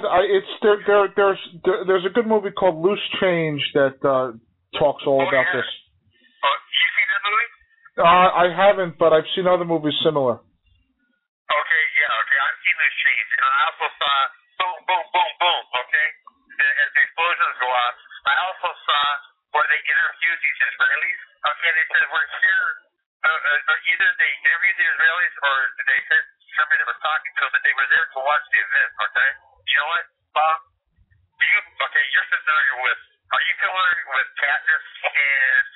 there's a good movie called Loose Change that talks all about this. You seen that movie? I haven't, but I've seen other movies similar. Okay, I've seen Loose Change, and I also saw boom, boom, boom, boom, okay? As the explosions go off. I also saw where they interviewed these Israelis. Okay, they said, we're here, either they interviewed the Israelis or they said somebody that was talking to them that they were there to watch the event, okay? You know what, Bob? You're familiar with, are you familiar with Katniss and,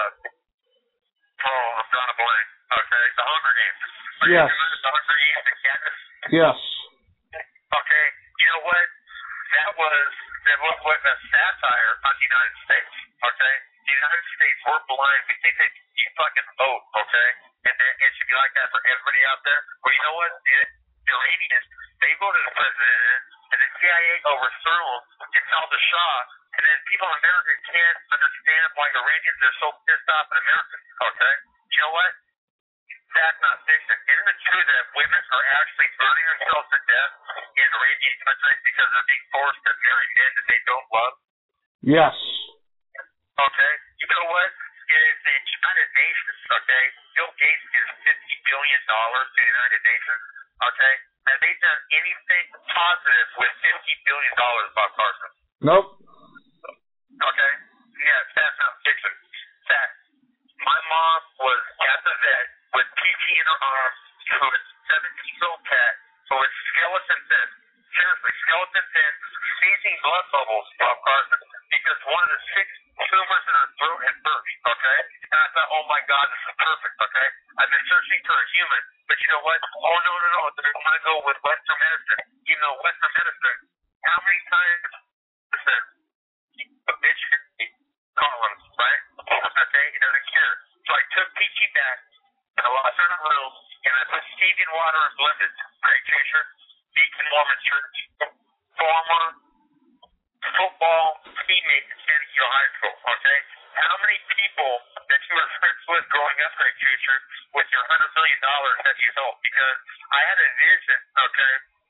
I'm drawing a blank, okay, the Hunger Games. Are Yes. you familiar with the Hunger Games and Katniss? Yes. Okay, you know what? That was a satire on the United States, okay? The United States, we're blind. We think that you fucking vote, okay? And that it should be like that for everybody out there. Well, you know what? The Iranians, they voted the president in, and the CIA overthrew him, installed the Shah, and then people in America can't understand why Iranians are so pissed off at Americans, okay? You know what? That's not fiction. Isn't it true that women are actually burning themselves to death in Iranian countries because they're being forced to marry men that they don't love? Yes. Okay? You know what? In the United Nations, okay, Bill Gates gives $50 billion to the United Nations, okay? Have they done anything positive with $50 billion, Bob Carson? Nope. Okay? Yes, that's not fiction. Fact. My mom was at the vet with PT in her arm to a 17-year-old cat who was skeleton thin. Seriously, skeleton thin, seizing blood bubbles, Bob Carson, because one of the 6 tumors in her throat had burst, okay? And I thought, oh my God, this is perfect, okay? I've been searching for a human, but you know what? Oh, no, they're going to go with Western medicine. Even though Western medicine, how many times listen, a bitch columns, right? Okay, it doesn't cure. So I took Peachy back, and I lost her in a room, and I put Stevie in water and blended. Great teacher, Deacon Mormon Church, former football teammate at San Diego High School, okay? How many people that you were friends with growing up, Great teacher, with your $100 million have you helped? Because I had a vision, okay?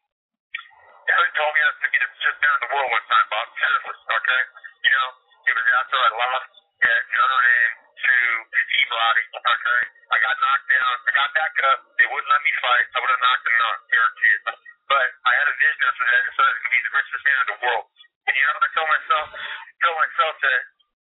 Dad told me I was going to be the best man in the world one time, Bob. Seriously, okay? You know, it was after I lost at Notre Dame to Steve Roddy, okay? I got knocked down. I got back up. They wouldn't let me fight. I would have knocked them out, guaranteed. But I had a vision after that. I decided I was going to be the richest man in the world. And you know what I told myself that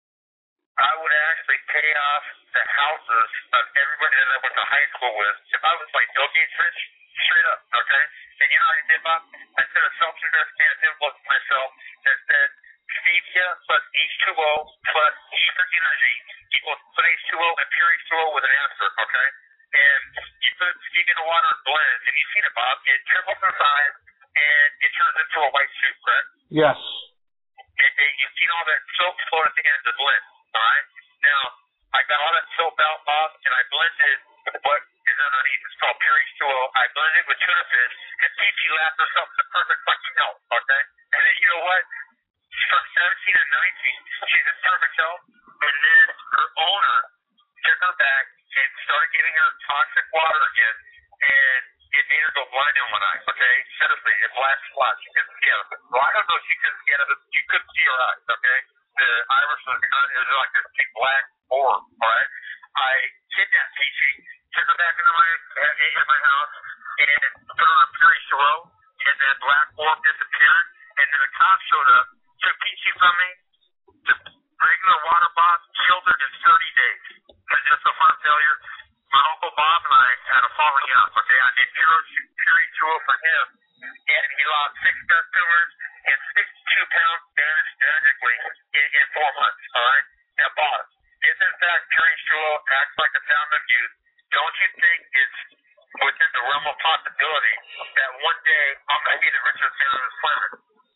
I would actually pay off the houses of everybody that I went to high school with if I was like Bill Gates rich, straight up, okay? And you know how I did, Bob? I sent a self-investigative envelope to myself that said stevia plus H2O plus E for energy equals put H2O and pure H2O with an asterisk, okay? And you put stevia in the water and blend, and you've seen it, Bob. It triples in size, and it turns into a white soup, correct? Yes. You've seen all that soap float at the end of the blend, all right? Now, I got all that soap out, Bob, and I blended what is underneath. It's called pure H2O. I blended it with tuna fish, and Peachy laughed herself to perfect fucking health, okay? And then you know what? From 17 to 19, she's in perfect health, and then her owner took her back and started giving her toxic water again, and it made her go blind in one eye, okay? Seriously, it black spots. She couldn't see out of it. Well, I don't know if she couldn't see out of it. You couldn't see her eyes, okay? The iris was like this big black orb, all right? I kidnapped Peachy, took her back into my house, and put her on pure H2O, and that black orb disappeared, and then a cop showed up, took Peachy from me, the regular water box, killed her in 30 days. Because just a heart failure. My Uncle Bob and I had a falling out, okay? I did pure H2O for him, and he lost 6 breast tumors and 62 pounds magically in 4 months, all right? Now, Bob, if in fact pure H2O acts like a fountain of youth, don't you think it's within the realm of possibility that one day I'm going to be the richest man on this planet?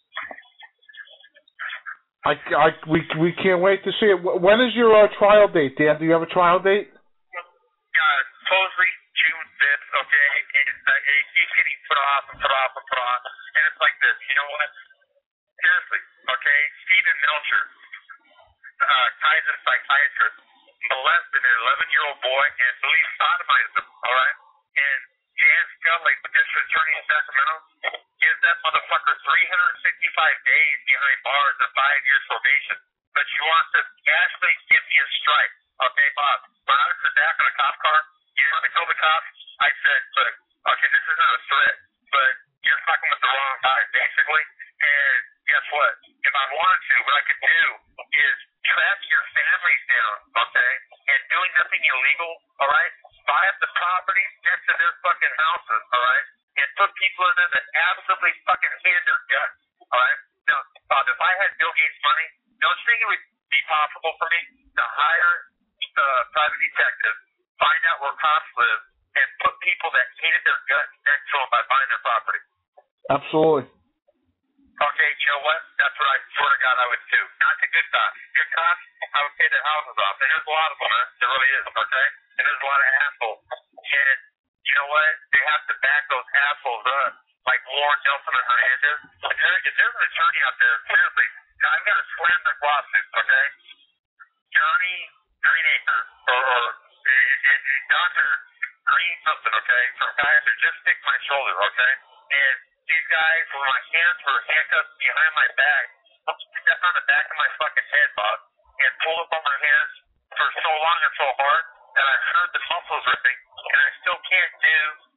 We can't wait to see it. When is your trial date, Dan? Do you have a trial date? Supposedly June 5th, okay? And it keeps getting put off. And it's like this, you know what? Seriously, okay? Stephen Melcher, Kaiser psychiatrist, molested an 11-year-old boy and believe sodomized him, all right? And Jan Scully, the district attorney in Sacramento, gives that motherfucker 365 days behind bars and 5 years probation. But she wants to actually give me a strike. Okay, Bob, when I was in the back of a cop car, you know what I told the cops? I said, look, okay, this isn't a threat, but you're fucking with the wrong guy, basically. And guess what? If I wanted to, what I could do is trap your buy up the property next to their fucking houses, all right, and put people in there that absolutely fucking hated their guts, all right? Now, if I had Bill Gates' money, don't you think it would be possible for me to hire private detectives, find out where cops live, and put people that hated their guts next to them by buying their property? Absolutely. Okay, you know what? That's what I swear to God I would do. Not the good cops. Good cops, I would pay their houses off. And there's a lot of them, huh? There really is, okay? And there's a lot of assholes. And you know what? They have to back those assholes up, like Lauren Nelson and Hernandez. If there's an attorney out there, seriously, I've got a slam dunk lawsuit, okay? Johnny Greenacre, or Dr. Green something, okay? From guys who just stick my shoulder, okay? And these guys, when my hands were handcuffed behind my back, stepped on the back of my fucking head, Bob, and pulled up on my hands for so long and so hard that I heard the muscles ripping, and I still can't do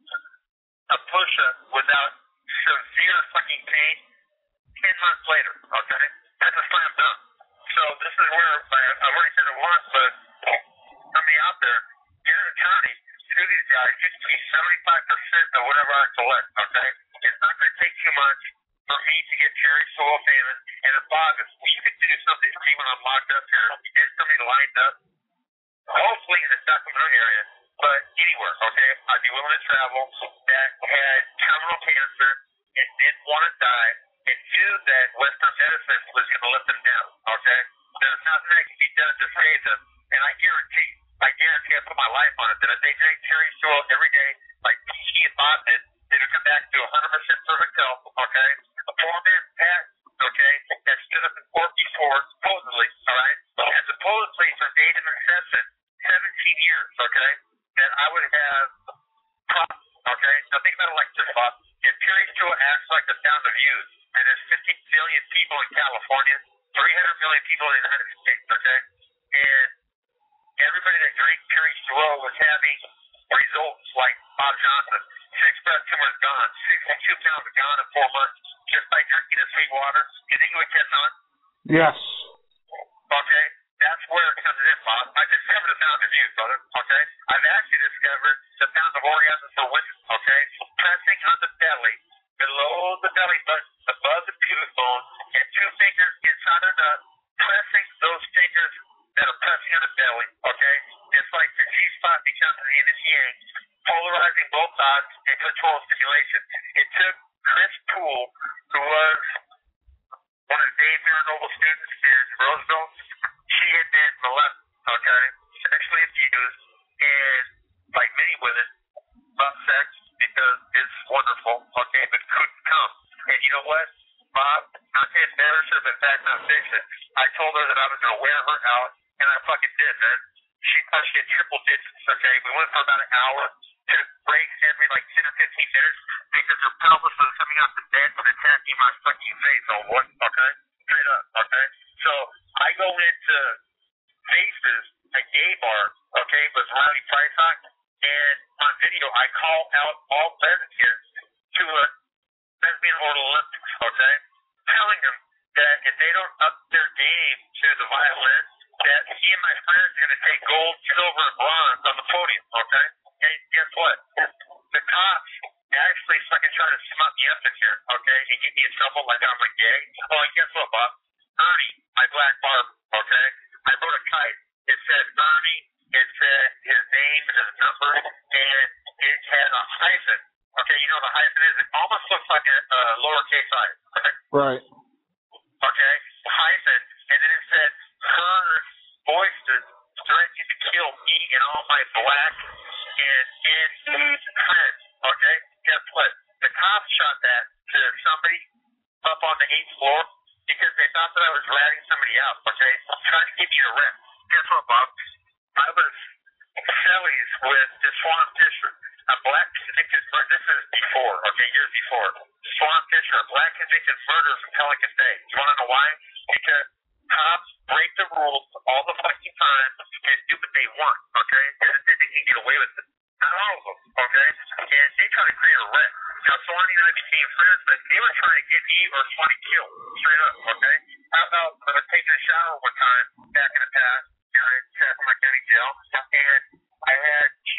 a push-up without severe fucking pain 10 months later, okay? That's a slam dunk. So this is where I've already said it once, but somebody out there, get an attorney, sue these guys, just pay 75% of whatever I collect, okay? It's not going to take too much for me to get Jerry Soil famous. And if Bob, if you could do something for me when I'm locked up here, get somebody lined up, hopefully in the Sacramento area, but anywhere, okay? I'd be willing to travel, that had terminal cancer and didn't want to die and knew that Western medicine was going to let them down, okay? There's nothing that can be done to save them. And I guarantee I put my life on it, that if they drank Jerry Soil every day, like he and Bob did, they would come back to 100% perfect health, okay? A poor man's Pat, okay, that stood up in court before, supposedly, all right? And supposedly for date and incessant, 17 years, okay, that I would have problems, okay? Now think about it like this, Bob. If Jerry Soil acts like the Sound of Youth, and there's 50 million people in California, 300 million people in the United States, okay? And everybody that drank Jerry Soil was having results like Bob Johnson. 6 breast tumors gone, 62 pounds gone in 4 months, just by drinking the sweet water. You think it would catch on? Yes. Okay? That's where it comes in, Bob. I discovered the Sound of Youth, brother, okay? I've actually discovered the Sound of Orgasm for women, okay? Pressing on the belly, below the belly button, above the pubic bone, and 2 fingers inside the nut, pressing those fingers that are pressing on the belly, okay? It's like the G-spot becomes the yin and yang, polarizing both sides and control stimulation. It took Chris Poole, who was one of Dave Miranoble's students in Roseville. She had been molested, okay, sexually abused, and like many women, love sex because it's wonderful, okay, but couldn't come. And you know what, Bob? Not to embarrass her, but in fact not fix it. I told her that I was going to wear her out, and I fucking did, man. She thought she had triple digits, okay? We went for about an hour, took breaks every like 10 or 15 minutes because her pelvis was coming off the bed and attacking my fucking face, oh boy, okay? Straight up, okay? So I go into Faces, a gay bar, okay, with Riley Priceock, and on video I call out all lesbians to a lesbian Olympics, okay? Telling them that if they don't up their game to the violin, that me and my friends are going to take gold, silver, and bronze on the podium, okay? And guess what? The cops actually fucking try to smut me up in here, okay, and get me in trouble like I'm a gay. Oh, and guess what, Bob? Ernie, my black barb, okay? I wrote a kite. It said Ernie, it said his name and his number, and it had a hyphen. Okay, you know what a hyphen is? It almost looks like a lowercase I, okay? Right. Okay, hyphen, and then it said her voices threatening to kill me and all my black and friends, okay? Guess what? The cops shot that to somebody up on the 8th floor because they thought that I was ratting somebody out, okay? Trying to get me to rent. Guess what, Bob? I was Cellies with Swan Fisher, a black convicted murderer. This is before, okay, years before. Swan Fisher, a black convicted murderer from Pelican Bay. You want to know why? Because cops break the rules all the fucking time and do what they want, okay? And then they can get away with it. Not all of them, okay? And they try to create a wreck. Now, Swanee and I became friends, but they were trying to get me or Swanee killed, straight up, okay? How about I was taking a shower one time back in the past here at Sacramento County Jail, and I had shampoo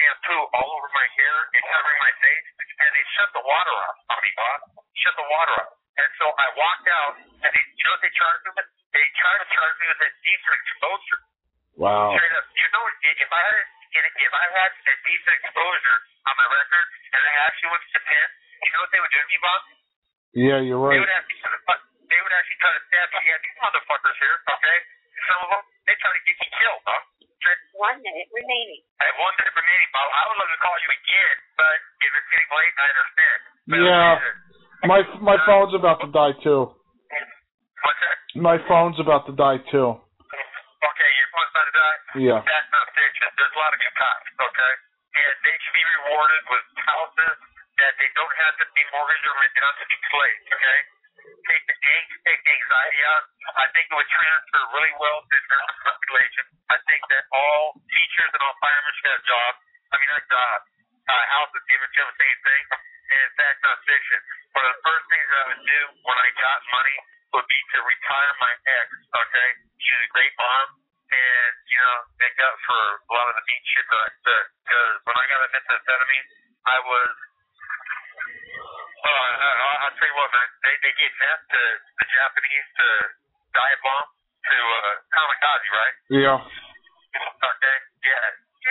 all over my hair and covering my face, and they shut the water off on me, boss. Shut the water off. And so I walked out, and you know what they charged me with? They tried to charge me with indecent exposure. Wow. Straight up. You know, if I had indecent exposure on my record, and I actually went to Japan, you know what they would do to me, boss? Yeah, you're right. They would actually try to stab me. Yeah, these motherfuckers here, okay? Some of them, they try to get me killed, huh? 1 minute remaining. I have 1 minute remaining, Bob. I would love to call you again, but if it's getting late, I understand. But yeah. My phone's about to die, too. What's that? My phone's about to die, too. Okay, your phone's about to die? Yeah. That's not fiction. There's a lot of good cops, okay? And they should be rewarded with houses that they don't have to be mortgaged or they don't have to be slaves, okay? Take the angst, take the anxiety out. I think it would transfer really well to the American population. I think that all teachers and all firemen should have jobs. I mean, not jobs. Houses given to them, same thing. And in fact, not fiction. One of the first things I would do when I got money would be to retire my ex, okay? She was a great mom. And, you know, make up for a lot of the mean shit that I said. Because when I got a methamphetamine, I was... I'll tell you what, man. They gave meth to the Japanese to dive bomb to kamikaze, right? Yeah. Okay. Yeah.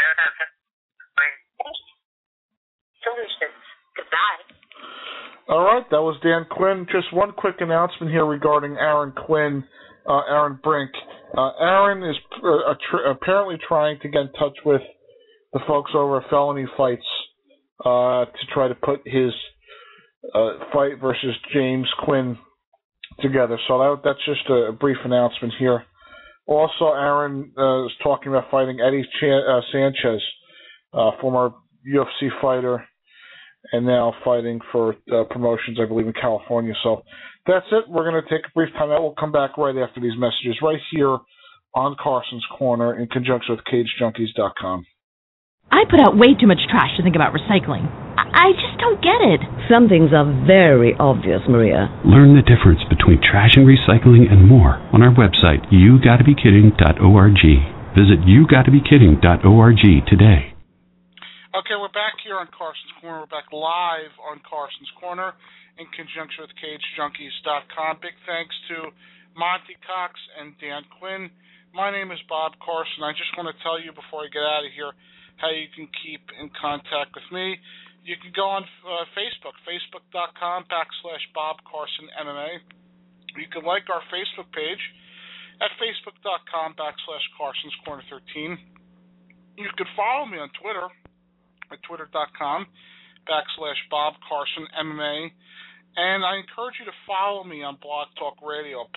Solutions. Goodbye. All right, that was Dan Quinn. Just one quick announcement here regarding Aaron Quinn, Aaron Brink. Aaron is apparently trying to get in touch with the folks over at Felony Fights to try to put his fight versus James Quinn together. So that's just a brief announcement here. Also, Aaron is talking about fighting Eddie Sanchez, former UFC fighter, and now fighting for promotions, I believe, in California. So that's it. We're going to take a brief time out. We'll come back right after these messages right here on Carson's Corner in conjunction with CageJunkies.com. I put out way too much trash to think about recycling. I just don't get it. Some things are very obvious, Maria. Learn the difference between trash and recycling and more on our website, YouGottaBeKidding.org. Visit YouGottaBeKidding.org today. Okay, we're back here on Carson's Corner. We're back live on Carson's Corner in conjunction with CageJunkies.com. Big thanks to Monty Cox and Dan Quinn. My name is Bob Carson. I just want to tell you before I get out of here how you can keep in contact with me. You can go on Facebook, facebook.com/Bob Carson MMA. You can like our Facebook page at facebook.com/Carson's Corner 13. You can follow me on Twitter at twitter.com/Bob Carson MMA. And I encourage you to follow me on Blog Talk Radio,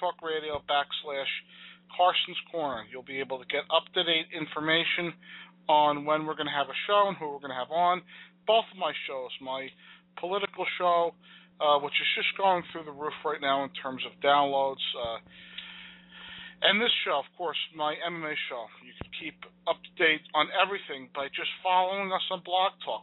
blogtalkradio.com/Carson's Corner. You'll be able to get up-to-date information on when we're going to have a show and who we're going to have on. Both of my shows, my political show, which is just going through the roof right now in terms of downloads, and this show, of course, my MMA show. You can keep up to date on everything by just following us on Blog Talk,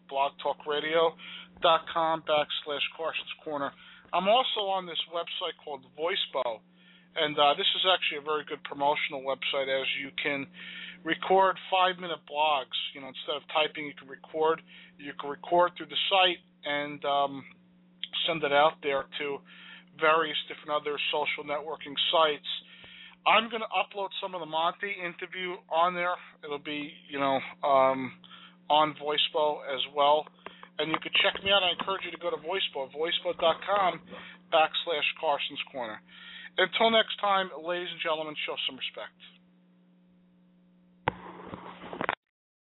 blogtalkradio.com/Carson's Corner. I'm also on this website called VoiceBow, and this is actually a very good promotional website, as you can record 5-minute blogs. You know, instead of typing, you can record. You can record through the site and send it out there to various different other social networking sites. I'm going to upload some of the Monty interview on there. It'll be, on VoiceBow as well. And you can check me out. I encourage you to go to VoiceBow, voicebow.com/Carson's Corner. Until next time, ladies and gentlemen, show some respect.